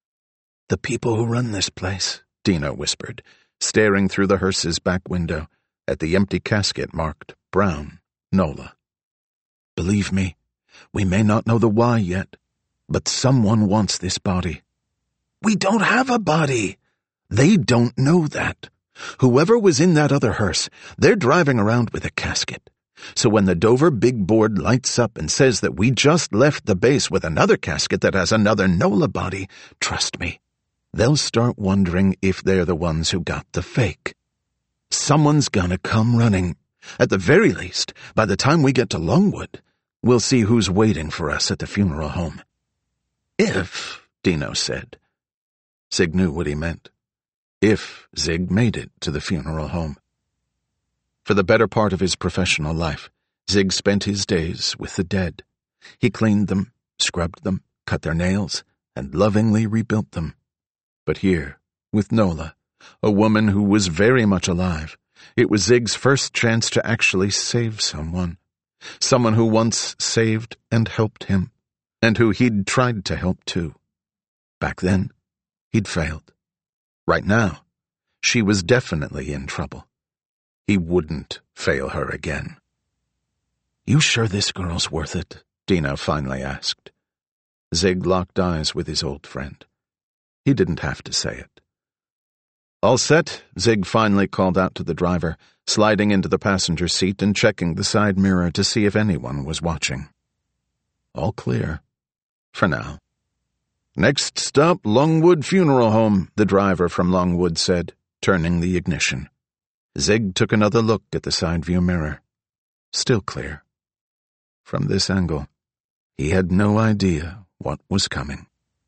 The people who run this place," Dino whispered, staring through the hearse's back window at the empty casket marked Brown, Nola. "Believe me, we may not know the why yet, but someone wants this body." "We don't have a body." "They don't know that. Whoever was in that other hearse, they're driving around with a casket. So when the Dover big board lights up and says that we just left the base with another casket that has another NOLA body, trust me, they'll start wondering if they're the ones who got the fake. Someone's gonna come running. At the very least, by the time we get to Longwood, we'll see who's waiting for us at the funeral home. If, Dino said. Zig knew what he meant. If Zig made it to the funeral home. For the better part of his professional life, Zig spent his days with the dead. He cleaned them, scrubbed them, cut their nails, and lovingly rebuilt them. But here, with Nola, a woman who was very much alive, it was Zig's first chance to actually save someone. Someone who once saved and helped him, and who he'd tried to help too. Back then, he'd failed. Right now, she was definitely in trouble. He wouldn't fail her again. "You sure this girl's worth it?" Dino finally asked. Zig locked eyes with his old friend. He didn't have to say it. "All set," Zig finally called out to the driver, sliding into the passenger seat and checking the side mirror to see if anyone was watching. All clear. For now. "Next stop, Longwood Funeral Home," the driver from Longwood said, turning the ignition. Zig took another look at the side view mirror. Still clear. From this angle, he had no idea what was coming.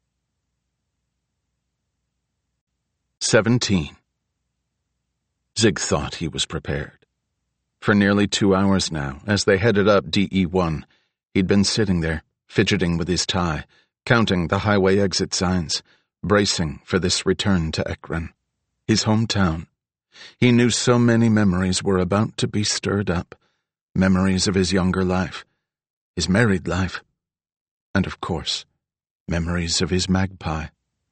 Seventeen. Zig thought he was prepared. For nearly two hours now, as they headed up D E one, he'd been sitting there, fidgeting with his tie, counting the highway exit signs, bracing for this return to Ekron, his hometown. He knew so many memories were about to be stirred up, memories of his younger life, his married life, and of course, memories of his magpie.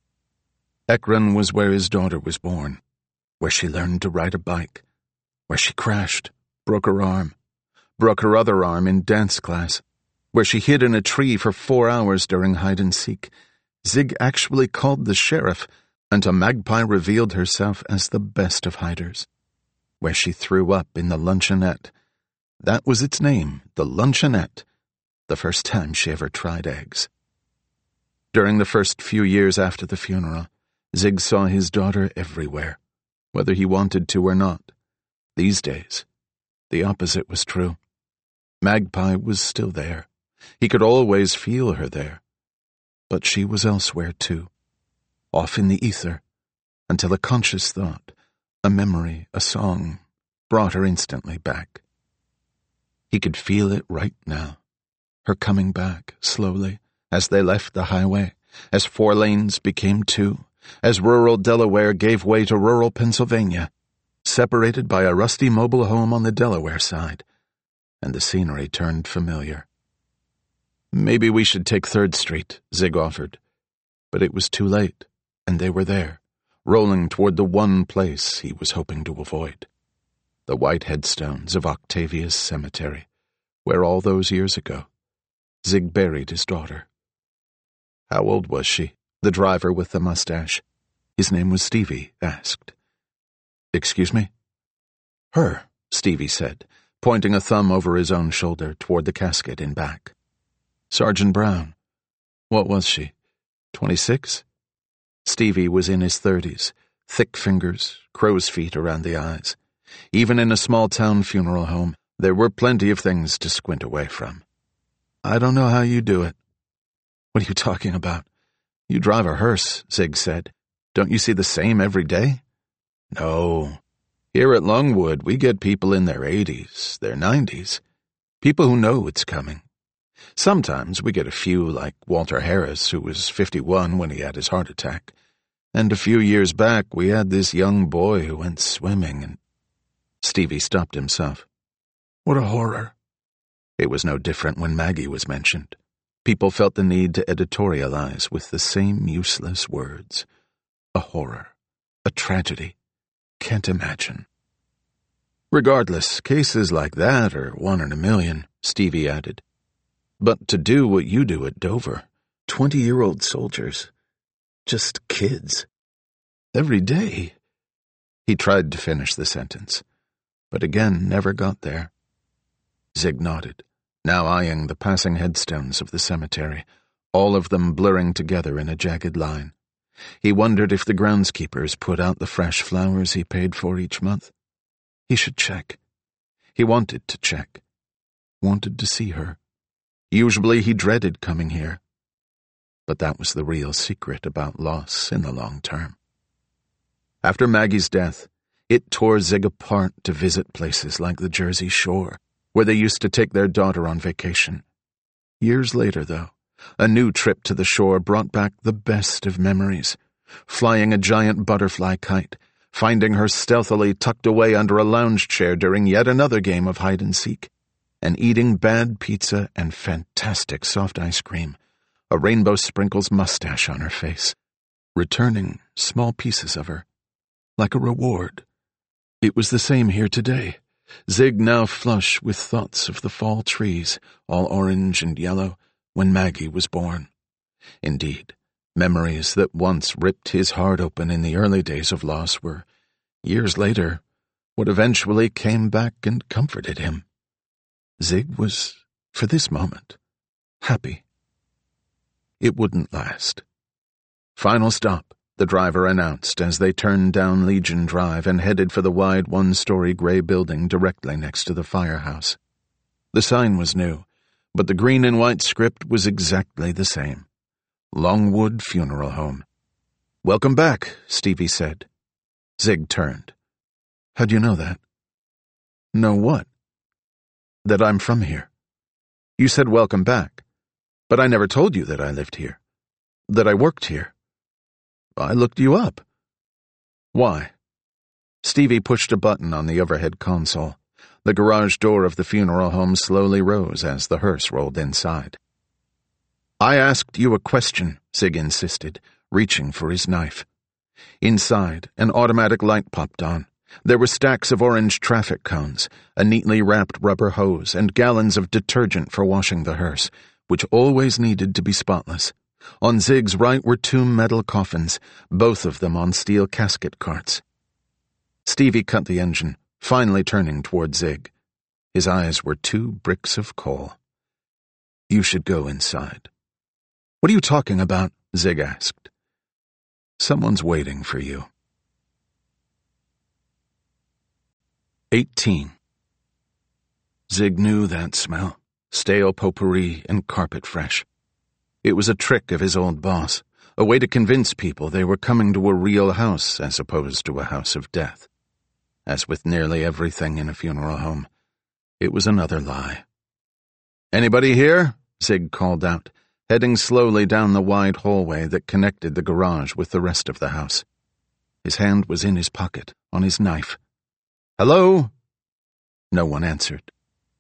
Ekron was where his daughter was born, where she learned to ride a bike, where she crashed, broke her arm, broke her other arm in dance class, where she hid in a tree for four hours during hide-and-seek. Zig actually called the sheriff, and a magpie revealed herself as the best of hiders. Where she threw up in the luncheonette. That was its name, the luncheonette, the first time she ever tried eggs. During the first few years after the funeral, Zig saw his daughter everywhere, whether he wanted to or not. These days, the opposite was true. Magpie was still there. He could always feel her there. But she was elsewhere too, off in the ether, until a conscious thought, a memory, a song, brought her instantly back. He could feel it right now, her coming back, slowly, as they left the highway, as four lanes became two, as rural Delaware gave way to rural Pennsylvania, separated by a rusty mobile home on the Delaware side, and the scenery turned familiar. "Maybe we should take Third Street," Zig offered. But it was too late, and they were there, rolling toward the one place he was hoping to avoid. The white headstones of Octavia's cemetery, where all those years ago, Zig buried his daughter. How old was she? The driver with the mustache, his name was Stevie, asked. "Excuse me?" "Her," Stevie said, pointing a thumb over his own shoulder toward the casket in back. "Sergeant Brown. What was she? Twenty-six?" Stevie was in his thirties, thick fingers, crow's feet around the eyes. Even in a small-town funeral home, there were plenty of things to squint away from. "I don't know how you do it." "What are you talking about? You drive a hearse," Zig said. "Don't you see the same every day?" "No. Here at Longwood, we get people in their eighties, their nineties. People who know it's coming. Sometimes we get a few like Walter Harris, who was fifty-one when he had his heart attack. And a few years back, we had this young boy who went swimming and—" Stevie stopped himself. "What a horror." It was no different when Maggie was mentioned. People felt the need to editorialize with the same useless words. A horror. A tragedy. Can't imagine. "Regardless, cases like that are one in a million," Stevie added. "But to do what you do at Dover, twenty-year-old soldiers, just kids. Every day." He tried to finish the sentence, but again never got there. Zig nodded, now eyeing the passing headstones of the cemetery, all of them blurring together in a jagged line. He wondered if the groundskeepers put out the fresh flowers he paid for each month. He should check. He wanted to check. Wanted to see her. Usually he dreaded coming here. But that was the real secret about loss in the long term. After Maggie's death, it tore Zig apart to visit places like the Jersey Shore, where they used to take their daughter on vacation. Years later, though, a new trip to the shore brought back the best of memories, flying a giant butterfly kite, finding her stealthily tucked away under a lounge chair during yet another game of hide-and-seek, and eating bad pizza and fantastic soft ice cream, a rainbow sprinkles mustache on her face, returning small pieces of her, like a reward. It was the same here today. Zig now flush with thoughts of the fall trees, all orange and yellow, when Maggie was born. Indeed, memories that once ripped his heart open in the early days of loss were, years later, what eventually came back and comforted him. Zig was, for this moment, happy. It wouldn't last. Final stop, the driver announced as they turned down Legion Drive and headed for the wide one-story gray building directly next to the firehouse. The sign was new, but the green and white script was exactly the same. Longwood Funeral Home. "Welcome back," Stevie said. Zig turned. "How'd you know that?" "Know what?" "That I'm from here. You said welcome back, but I never told you that I lived here, that I worked here. I looked you up." "Why?" Stevie pushed a button on the overhead console. The garage door of the funeral home slowly rose as the hearse rolled inside. "I asked you a question," Zig insisted, reaching for his knife. Inside, an automatic light popped on. There were stacks of orange traffic cones, a neatly wrapped rubber hose, and gallons of detergent for washing the hearse, which always needed to be spotless. On Zig's right were two metal coffins, both of them on steel casket carts. Stevie cut the engine, finally turning toward Zig. His eyes were two bricks of coal. "You should go inside." "What are you talking about?" Zig asked. "Someone's waiting for you." Eighteen. Zig knew that smell, stale potpourri and carpet fresh. It was a trick of his old boss, a way to convince people they were coming to a real house as opposed to a house of death. As with nearly everything in a funeral home, it was another lie. "Anybody here?" Zig called out, heading slowly down the wide hallway that connected the garage with the rest of the house. His hand was in his pocket, on his knife. "Hello?" No one answered.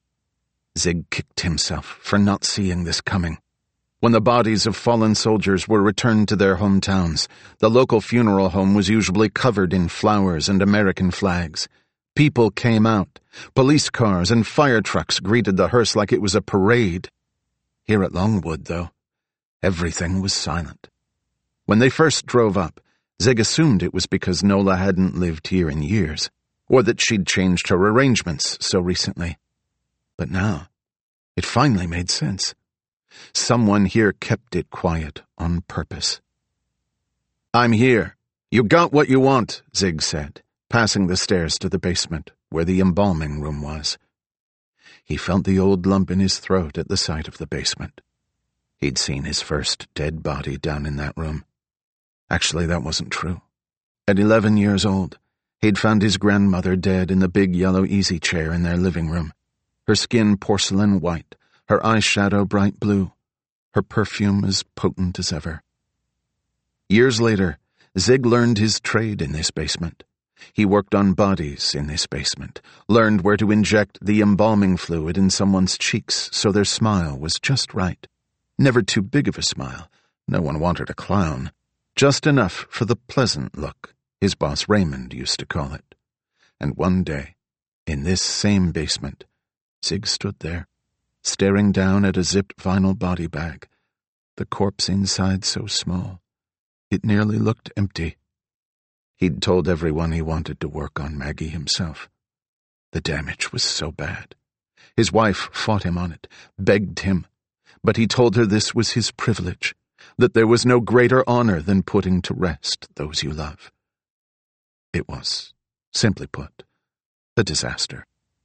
Zig kicked himself for not seeing this coming. When the bodies of fallen soldiers were returned to their hometowns, the local funeral home was usually covered in flowers and American flags. People came out. Police cars and fire trucks greeted the hearse like it was a parade. Here at Longwood, though, everything was silent. When they first drove up, Zig assumed it was because Nola hadn't lived here in years, or that she'd changed her arrangements so recently. But now, it finally made sense. Someone here kept it quiet on purpose. "I'm here. You got what you want," Zig said, passing the stairs to the basement, where the embalming room was. He felt the old lump in his throat at the sight of the basement. He'd seen his first dead body down in that room. Actually, that wasn't true. At eleven years old, he'd found his grandmother dead in the big yellow easy chair in their living room, her skin porcelain white, her eyeshadow bright blue, her perfume as potent as ever. Years later, Zig learned his trade in this basement. He worked on bodies in this basement, learned where to inject the embalming fluid in someone's cheeks so their smile was just right. Never too big of a smile. No one wanted a clown. Just enough for the pleasant look, his boss Raymond used to call it. And one day, in this same basement, Zig stood there, staring down at a zipped vinyl body bag, the corpse inside so small, it nearly looked empty. He'd told everyone he wanted to work on Maggie himself. The damage was so bad. His wife fought him on it, begged him, but he told her this was his privilege, that there was no greater honor than putting to rest those you love. It was, simply put, a disaster.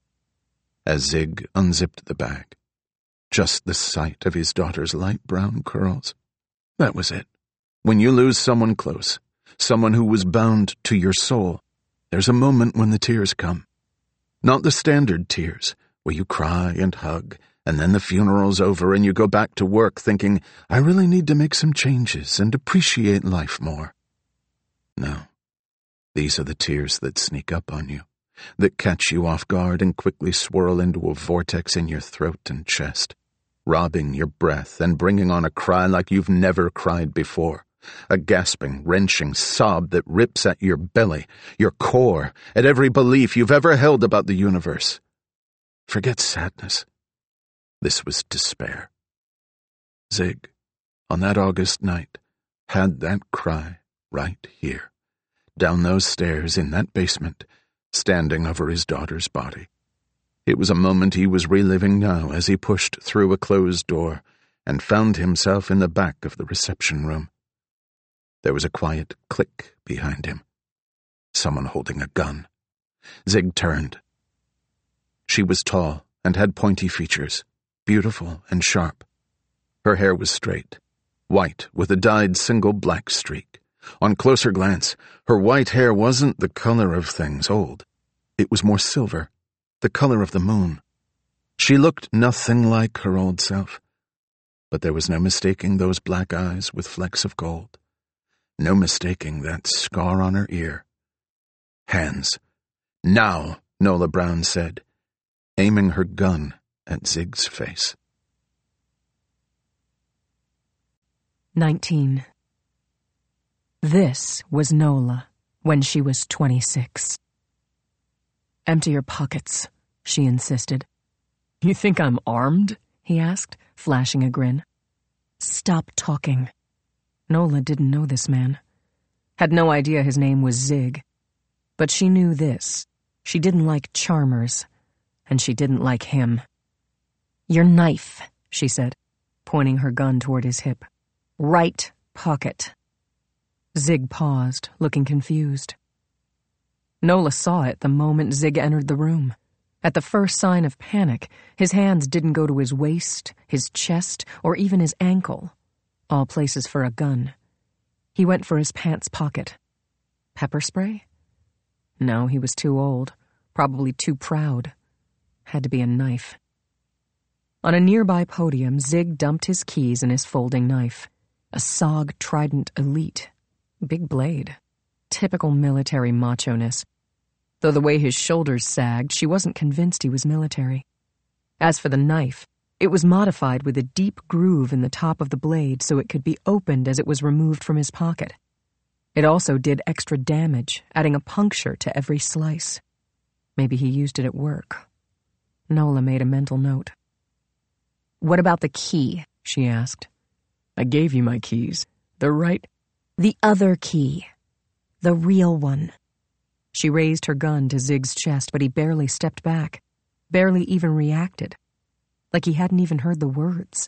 As Zig unzipped the bag, just the sight of his daughter's light brown curls. That was it. When you lose someone close, someone who was bound to your soul, there's a moment when the tears come. Not the standard tears, where you cry and hug, and then the funeral's over and you go back to work thinking, I really need to make some changes and appreciate life more. No, these are the tears that sneak up on you, that catch you off guard and quickly swirl into a vortex in your throat and chest, robbing your breath and bringing on a cry like you've never cried before, a gasping, wrenching sob that rips at your belly, your core, at every belief you've ever held about the universe. Forget sadness. This was despair. Zig, on that August night, had that cry right here, down those stairs in that basement, standing over his daughter's body. It was a moment he was reliving now as he pushed through a closed door and found himself in the back of the reception room. There was a quiet click behind him. Someone holding a gun. Zig turned. She was tall and had pointy features, beautiful and sharp. Her hair was straight, white with a dyed single black streak. On closer glance, her white hair wasn't the color of things old. It was more silver, the color of the moon. She looked nothing like her old self, but there was no mistaking those black eyes with flecks of gold. No mistaking that scar on her ear. Hands. Now, Nola Brown said, aiming her gun at Zig's face. Nineteen. This was Nola when she was twenty-six. Empty your pockets, she insisted. You think I'm armed? He asked, flashing a grin. Stop talking. Nola didn't know this man. Had no idea his name was Zig. But she knew this. She didn't like charmers. And she didn't like him. Your knife, she said, pointing her gun toward his hip. Right pocket. Zig paused, looking confused. Nola saw it the moment Zig entered the room. At the first sign of panic, his hands didn't go to his waist, his chest, or even his ankle. All places for a gun. He went for his pants pocket. Pepper spray? No, he was too old, probably too proud. Had to be a knife. On a nearby podium, Zig dumped his keys and his folding knife. A S O G Trident Elite. Big blade. Typical military macho-ness. Though the way his shoulders sagged, she wasn't convinced he was military. As for the knife, it was modified with a deep groove in the top of the blade so it could be opened as it was removed from his pocket. It also did extra damage, adding a puncture to every slice. Maybe he used it at work. Nola made a mental note. What about the key? She asked. I gave you my keys. They're right. The other key. The real one. She raised her gun to Zig's chest, but he barely stepped back, barely even reacted, like he hadn't even heard the words.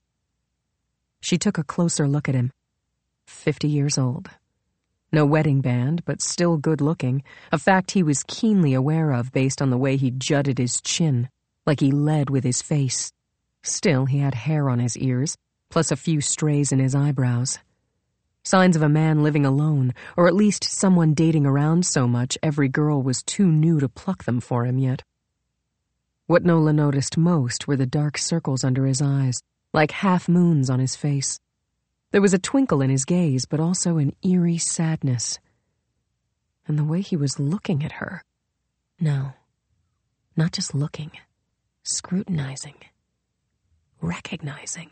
She took a closer look at him. Fifty years old. No wedding band, but still good-looking, a fact he was keenly aware of based on the way he jutted his chin, like he led with his face. Still, he had hair on his ears, plus a few strays in his eyebrows. Signs of a man living alone, or at least someone dating around so much every girl was too new to pluck them for him yet. What Nola noticed most were the dark circles under his eyes, like half-moons on his face. There was a twinkle in his gaze, but also an eerie sadness. And the way he was looking at her. No, not just looking. Scrutinizing. Recognizing.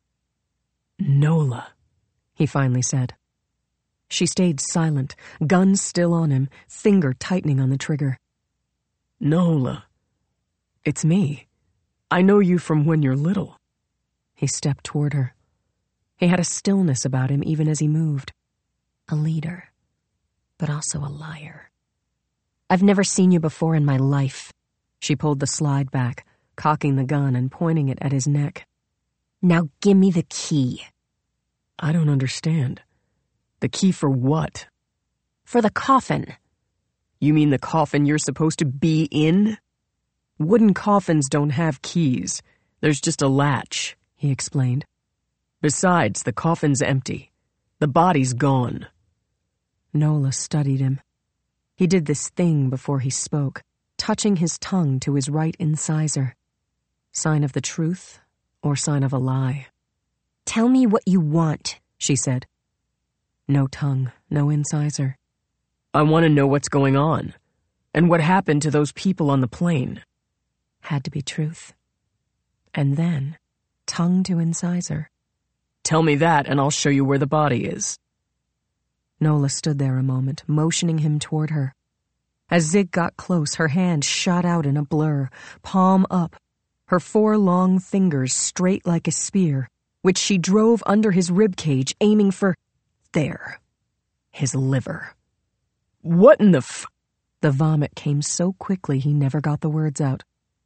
Nola, he finally said. She stayed silent, gun still on him, finger tightening on the trigger. Nola, it's me. I know you from when you're little. He stepped toward her. He had a stillness about him even as he moved. A leader, but also a liar. I've never seen you before in my life. She pulled the slide back, cocking the gun and pointing it at his neck. Now give me the key. I don't understand. The key for what? For the coffin. You mean the coffin you're supposed to be in? Wooden coffins don't have keys. There's just a latch, he explained. Besides, the coffin's empty. The body's gone. Nola studied him. He did this thing before he spoke, touching his tongue to his right incisor. Sign of the truth or sign of a lie? Tell me what you want, she said. No tongue, no incisor. I want to know what's going on, and what happened to those people on the plane. Had to be truth. And then, tongue to incisor. Tell me that, and I'll show you where the body is. Nola stood there a moment, motioning him toward her. As Zig got close, her hand shot out in a blur, palm up, her four long fingers straight like a spear, which she drove under his ribcage, aiming for... there. His liver. What in the f... The vomit came so quickly he never got the words out.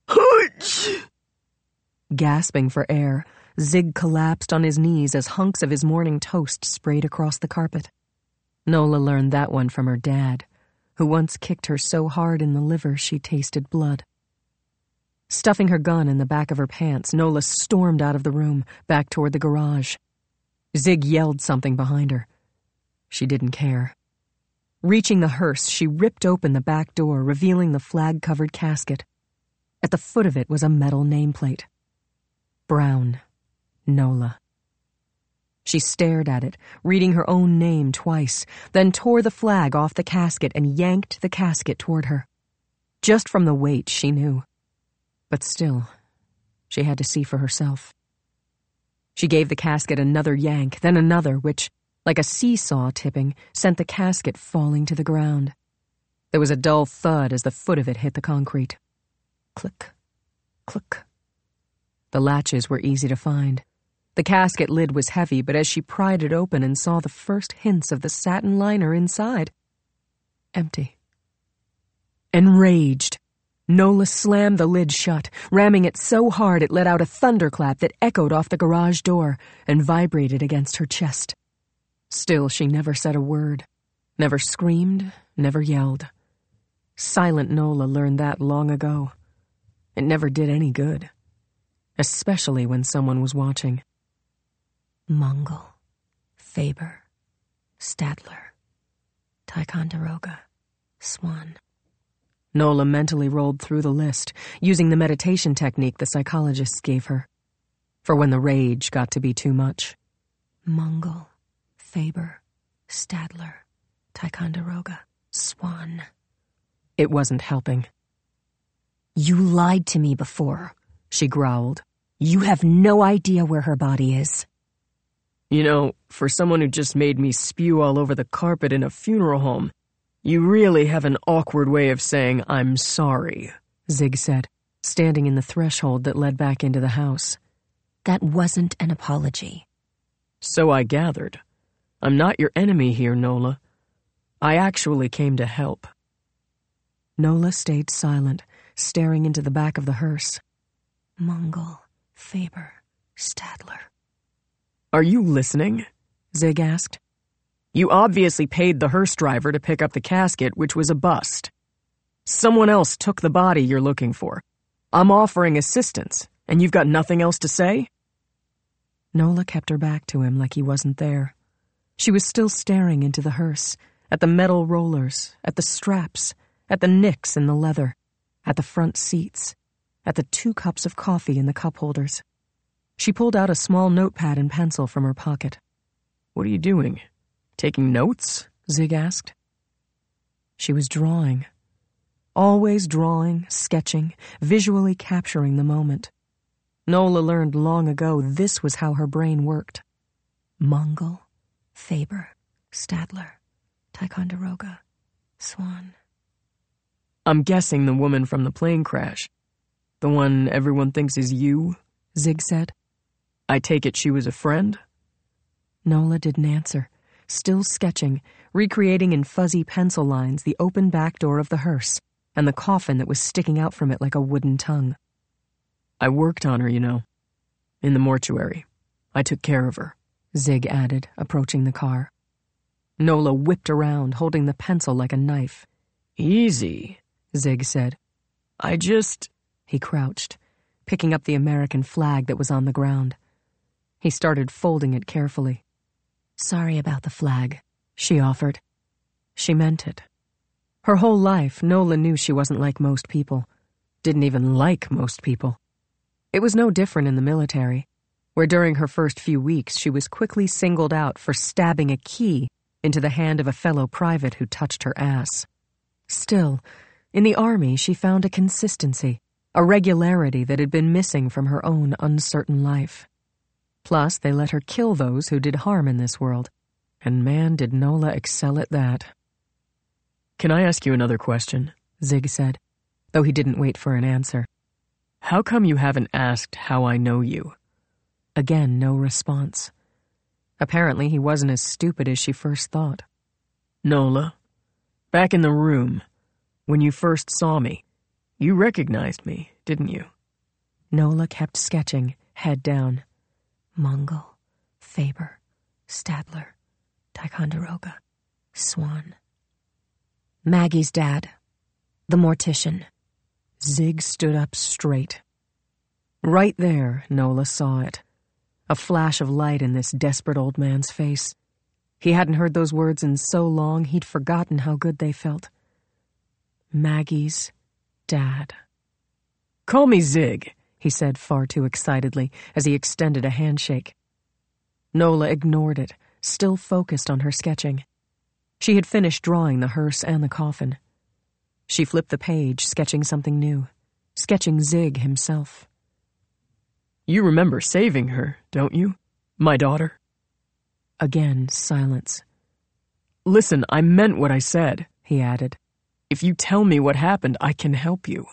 Gasping for air, Zig collapsed on his knees as hunks of his morning toast sprayed across the carpet. Nola learned that one from her dad, who once kicked her so hard in the liver she tasted blood. Stuffing her gun in the back of her pants, Nola stormed out of the room, back toward the garage. Zig yelled something behind her. She didn't care. Reaching the hearse, she ripped open the back door, revealing the flag-covered casket. At the foot of it was a metal nameplate. Brown. Nola. She stared at it, reading her own name twice, then tore the flag off the casket and yanked the casket toward her. Just from the weight, she knew. But still, she had to see for herself. She gave the casket another yank, then another, which, like a seesaw tipping, sent the casket falling to the ground. There was a dull thud as the foot of it hit the concrete. Click, click. The latches were easy to find. The casket lid was heavy, but as she pried it open and saw the first hints of the satin liner inside, empty. Enraged, Nola slammed the lid shut, ramming it so hard it let out a thunderclap that echoed off the garage door and vibrated against her chest. Still, she never said a word, never screamed, never yelled. Silent Nola learned that long ago. It never did any good, especially when someone was watching. Mongol, Faber, Stadler, Ticonderoga, Swan. Nola mentally rolled through the list, using the meditation technique the psychologists gave her. For when the rage got to be too much. Mongol, Faber, Stadler, Ticonderoga, Swan. It wasn't helping. You lied to me before, she growled. You have no idea where her body is. You know, for someone who just made me spew all over the carpet in a funeral home, you really have an awkward way of saying I'm sorry, Zig said, standing in the threshold that led back into the house. That wasn't an apology. So I gathered. I'm not your enemy here, Nola. I actually came to help. Nola stayed silent, staring into the back of the hearse. Mongol, Faber, Stadler. Are you listening? Zig asked. You obviously paid the hearse driver to pick up the casket, which was a bust. Someone else took the body you're looking for. I'm offering assistance, and you've got nothing else to say? Nola kept her back to him like he wasn't there. She was still staring into the hearse, at the metal rollers, at the straps, at the nicks in the leather, at the front seats, at the two cups of coffee in the cup holders. She pulled out a small notepad and pencil from her pocket. What are you doing? Taking notes? Zig asked. She was drawing. Always drawing, sketching, visually capturing the moment. Nola learned long ago this was how her brain worked. Mongol, Faber, Stadler, Ticonderoga, Swan. I'm guessing the woman from the plane crash. The one everyone thinks is you, Zig said. I take it she was a friend? Nola didn't answer, still sketching, recreating in fuzzy pencil lines the open back door of the hearse and the coffin that was sticking out from it like a wooden tongue. I worked on her, you know. In the mortuary. I took care of her, Zig added, approaching the car. Nola whipped around, holding the pencil like a knife. Easy, Zig said. I just... He crouched, picking up the American flag that was on the ground. He started folding it carefully. Sorry about the flag, she offered. She meant it. Her whole life, Nola knew she wasn't like most people. Didn't even like most people. It was no different in the military, where during her first few weeks she was quickly singled out for stabbing a key into the hand of a fellow private who touched her ass. Still, in the army she found a consistency, a regularity that had been missing from her own uncertain life. Plus, they let her kill those who did harm in this world, and man did Nola excel at that. Can I ask you another question? Zig said, though he didn't wait for an answer. How come you haven't asked how I know you? Again, no response. Apparently, he wasn't as stupid as she first thought. Nola, back in the room, when you first saw me, you recognized me, didn't you? Nola kept sketching, head down. Mongol, Faber, Stadler, Ticonderoga, Swan. Maggie's dad, the mortician. Zig stood up straight. Right there, Nola saw it. A flash of light in this desperate old man's face. He hadn't heard those words in so long he'd forgotten how good they felt. Maggie's dad. Call me Zig, he said far too excitedly as he extended a handshake. Nola ignored it, still focused on her sketching. She had finished drawing the hearse and the coffin. She flipped the page, sketching something new, sketching Zig himself. You remember saving her, don't you? My daughter? Again, silence. Listen, I meant what I said, he added. If you tell me what happened, I can help you.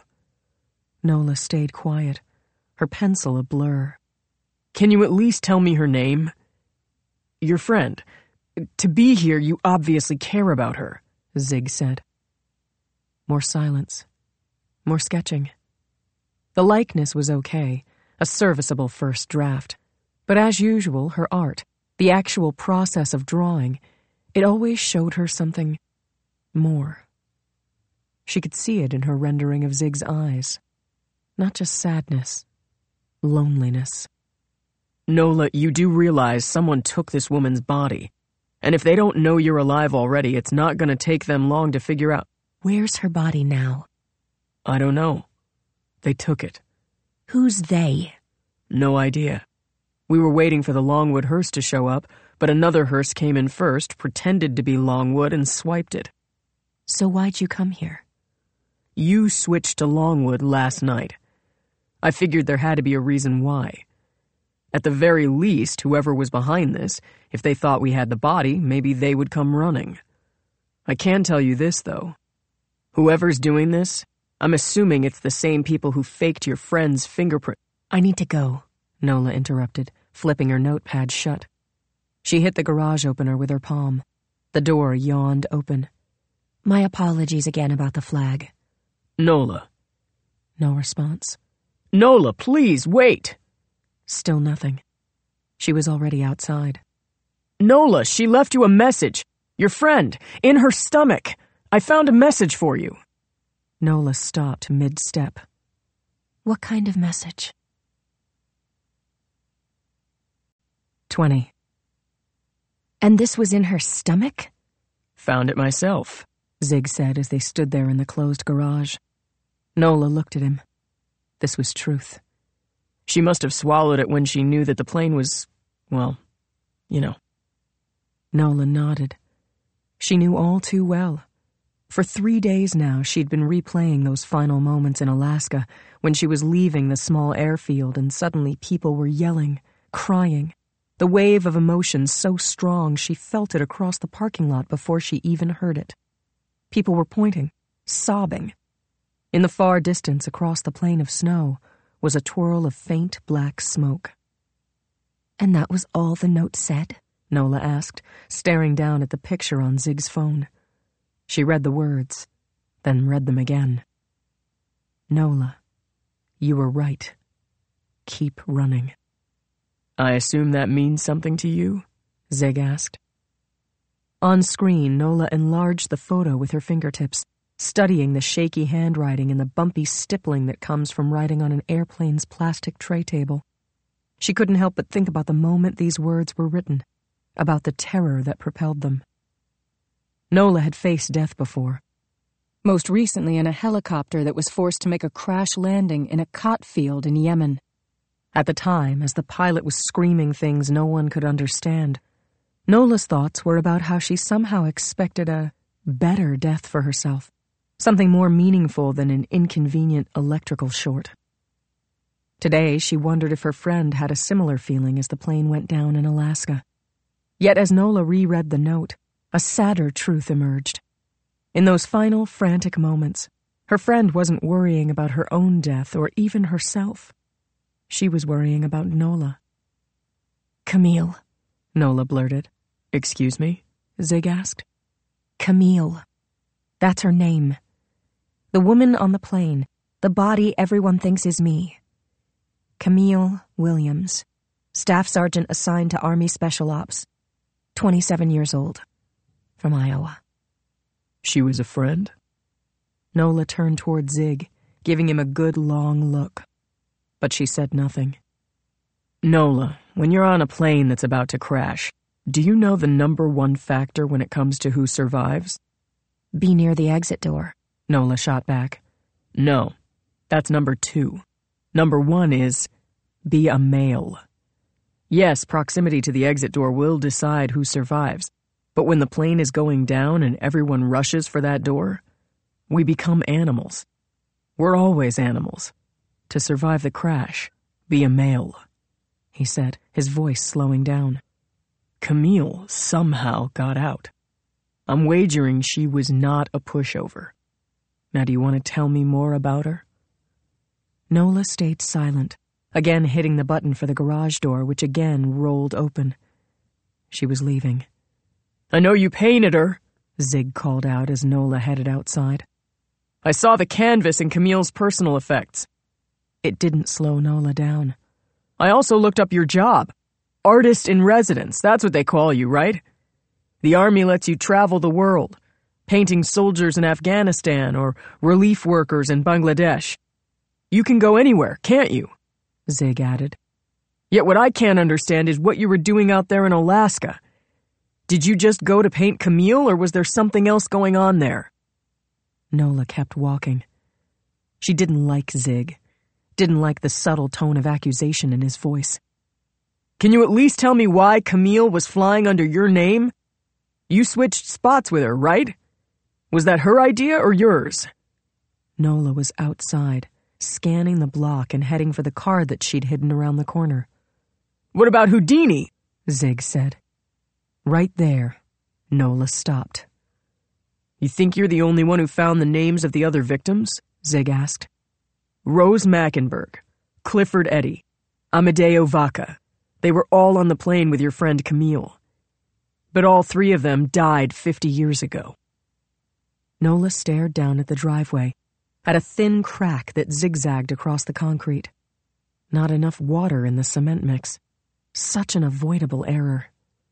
Nola stayed quiet, her pencil a blur. Can you at least tell me her name? Your friend. To be here, you obviously care about her, Zig said. More silence. More sketching. The likeness was okay, a serviceable first draft. But as usual, her art, the actual process of drawing, it always showed her something more. She could see it in her rendering of Zig's eyes. Not just sadness, loneliness. Nola, you do realize someone took this woman's body. And if they don't know you're alive already, it's not going to take them long to figure out. Where's her body now? I don't know. They took it. Who's they? No idea. We were waiting for the Longwood hearse to show up, but another hearse came in first, pretended to be Longwood, and swiped it. So why'd you come here? You switched to Longwood last night. I figured there had to be a reason why. At the very least, whoever was behind this, if they thought we had the body, maybe they would come running. I can tell you this, though. Whoever's doing this, I'm assuming it's the same people who faked your friend's fingerprint. I need to go, Nola interrupted, flipping her notepad shut. She hit the garage opener with her palm. The door yawned open. My apologies again about the flag. Nola. No response. Nola, please, wait! Still nothing. She was already outside. Nola, she left you a message. Your friend, in her stomach. I found a message for you. Nola stopped mid-step. What kind of message? Twenty. And this was in her stomach? Found it myself, Zig said as they stood there in the closed garage. Nola looked at him. This was truth. She must have swallowed it when she knew that the plane was, well, you know. Nola nodded. She knew all too well. For three days now, she'd been replaying those final moments in Alaska when she was leaving the small airfield and suddenly people were yelling, crying. The wave of emotion so strong she felt it across the parking lot before she even heard it. People were pointing, sobbing. In the far distance across the plain of snow was a twirl of faint black smoke. And that was all the note said? Nola asked, staring down at the picture on Zig's phone. She read the words, then read them again. Nola, you were right. keep running. I assume that means something to you? Zig asked. On screen, Nola enlarged the photo with her fingertips, studying the shaky handwriting and the bumpy stippling that comes from writing on an airplane's plastic tray table. She couldn't help but think about the moment these words were written, about the terror that propelled them. Nola had faced death before, most recently in a helicopter that was forced to make a crash landing in a cot field in Yemen. At the time, as the pilot was screaming things no one could understand, Nola's thoughts were about how she somehow expected a better death for herself, something more meaningful than an inconvenient electrical short. Today, she wondered if her friend had a similar feeling as the plane went down in Alaska. Yet as Nola reread the note, a sadder truth emerged. In those final, frantic moments, her friend wasn't worrying about her own death or even herself. She was worrying about Nola. "Camille," Nola blurted. "Excuse me?" Zig asked. "Camille. That's her name. The woman on the plane, the body everyone thinks is me. Camille Williams, Staff Sergeant assigned to Army Special Ops, twenty-seven years old, from Iowa." "She was a friend?" Nola turned toward Zig, giving him a good long look. But she said nothing. "Nola, when you're on a plane that's about to crash, do you know the number one factor when it comes to who survives?" "Be near the exit door," Nola shot back. "No, that's number two. Number one is, be a male. Yes, proximity to the exit door will decide who survives, but when the plane is going down and everyone rushes for that door, we become animals. We're always animals. To survive the crash, be a male," he said, his voice slowing down. "Camille somehow got out. I'm wagering she was not a pushover. Now do you want to tell me more about her?" Nola stayed silent, again hitting the button for the garage door, which again rolled open. She was leaving. "I know you painted her," Zig called out as Nola headed outside. "I saw the canvas and Camille's personal effects." It didn't slow Nola down. "I also looked up your job. Artist in residence, that's what they call you, right? The Army lets you travel the world, painting soldiers in Afghanistan or relief workers in Bangladesh. You can go anywhere, can't you?" Zig added. "Yet what I can't understand is what you were doing out there in Alaska. Did you just go to paint Camille, or was there something else going on there?" Nola kept walking. She didn't like Zig, didn't like the subtle tone of accusation in his voice. "Can you at least tell me why Camille was flying under your name? You switched spots with her, right? Was that her idea or yours?" Nola was outside, scanning the block and heading for the car that she'd hidden around the corner. "What about Houdini?" Zig said. Right there, Nola stopped. "You think you're the only one who found the names of the other victims?" Zig asked. "Rose Mackenberg, Clifford Eddy, Amadeo Vaca. They were all on the plane with your friend Camille. But all three of them died fifty years ago." Nola stared down at the driveway, at a thin crack that zigzagged across the concrete. Not enough water in the cement mix. Such an avoidable error.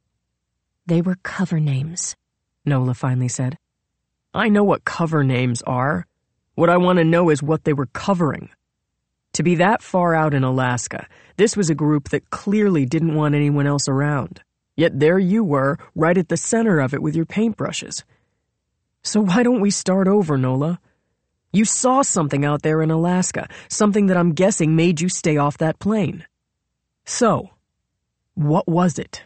"They were cover names," Nola finally said. "I know what cover names are. What I want to know is what they were covering. To be that far out in Alaska, this was a group that clearly didn't want anyone else around. Yet there you were, right at the center of it with your paintbrushes. So why don't we start over, Nola? You saw something out there in Alaska, something that I'm guessing made you stay off that plane. So, what was it?"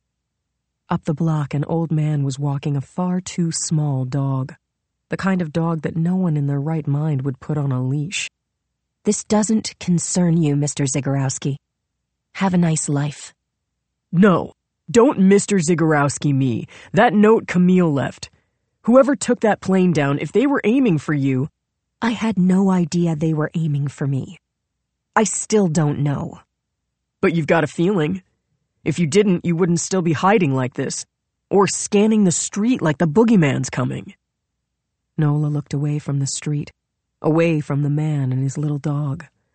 Up the block, an old man was walking a far too small dog, the kind of dog that no one in their right mind would put on a leash. "This doesn't concern you, Mister Zagorowski. Have a nice life." "No, don't Mister Zagorowski me. That note Camille left. Whoever took that plane down, if they were aiming for you..." "I had no idea they were aiming for me. I still don't know." "But you've got a feeling. If you didn't, you wouldn't still be hiding like this, or scanning the street like the boogeyman's coming." Nola looked away from the street, away from the man and his little dog.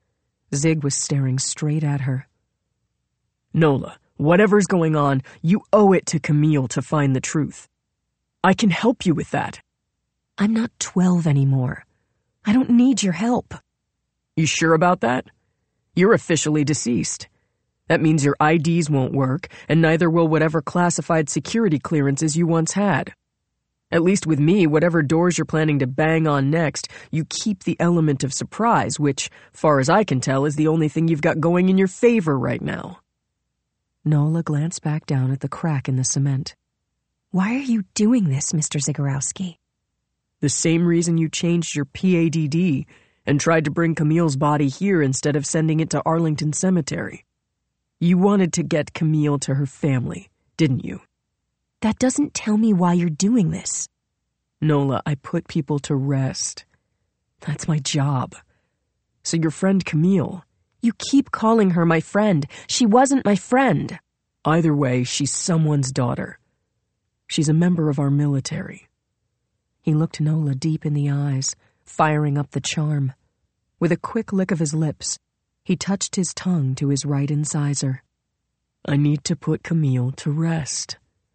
Zig was staring straight at her. Nola, whatever's going on, you owe it to Camille to find the truth. I can help you with that. I'm not twelve anymore. I don't need your help. You sure about that? You're officially deceased. That means your I Ds won't work, and neither will whatever classified security clearances you once had. At least with me, whatever doors you're planning to bang on next, you keep the element of surprise, which, far as I can tell, is the only thing you've got going in your favor right now. Nola glanced back down at the crack in the cement. Why are you doing this, Mister Zagorowski? The same reason you changed your P A D D and tried to bring Camille's body here instead of sending it to Arlington Cemetery. You wanted to get Camille to her family, didn't you? That doesn't tell me why you're doing this. Nola, I put people to rest. That's my job. So your friend Camille... You keep calling her my friend. She wasn't my friend. Either way, she's someone's daughter. She's a member of our military. He looked Nola deep in the eyes, firing up the charm. With a quick lick of his lips, he touched his tongue to his right incisor. I need to put Camille to rest.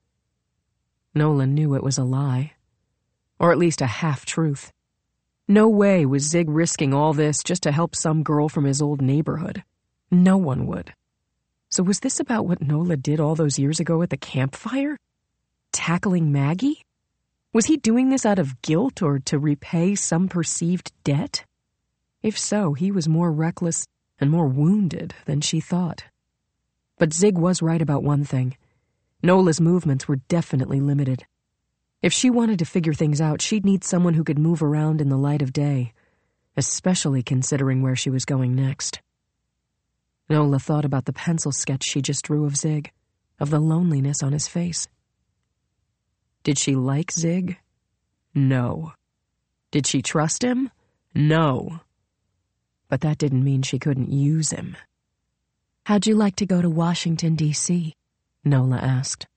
Nola knew it was a lie, or at least a half-truth. No way was Zig risking all this just to help some girl from his old neighborhood. No one would. So was this about what Nola did all those years ago at the campfire? Tackling Maggie? Was he doing this out of guilt or to repay some perceived debt? If so, he was more reckless and more wounded than she thought. But Zig was right about one thing. Nola's movements were definitely limited. If she wanted to figure things out, she'd need someone who could move around in the light of day, especially considering where she was going next. Nola thought about the pencil sketch she just drew of Zig, of the loneliness on his face. Did she like Zig? No. Did she trust him? No. But that didn't mean she couldn't use him. How'd you like to go to Washington, D C? Nola asked.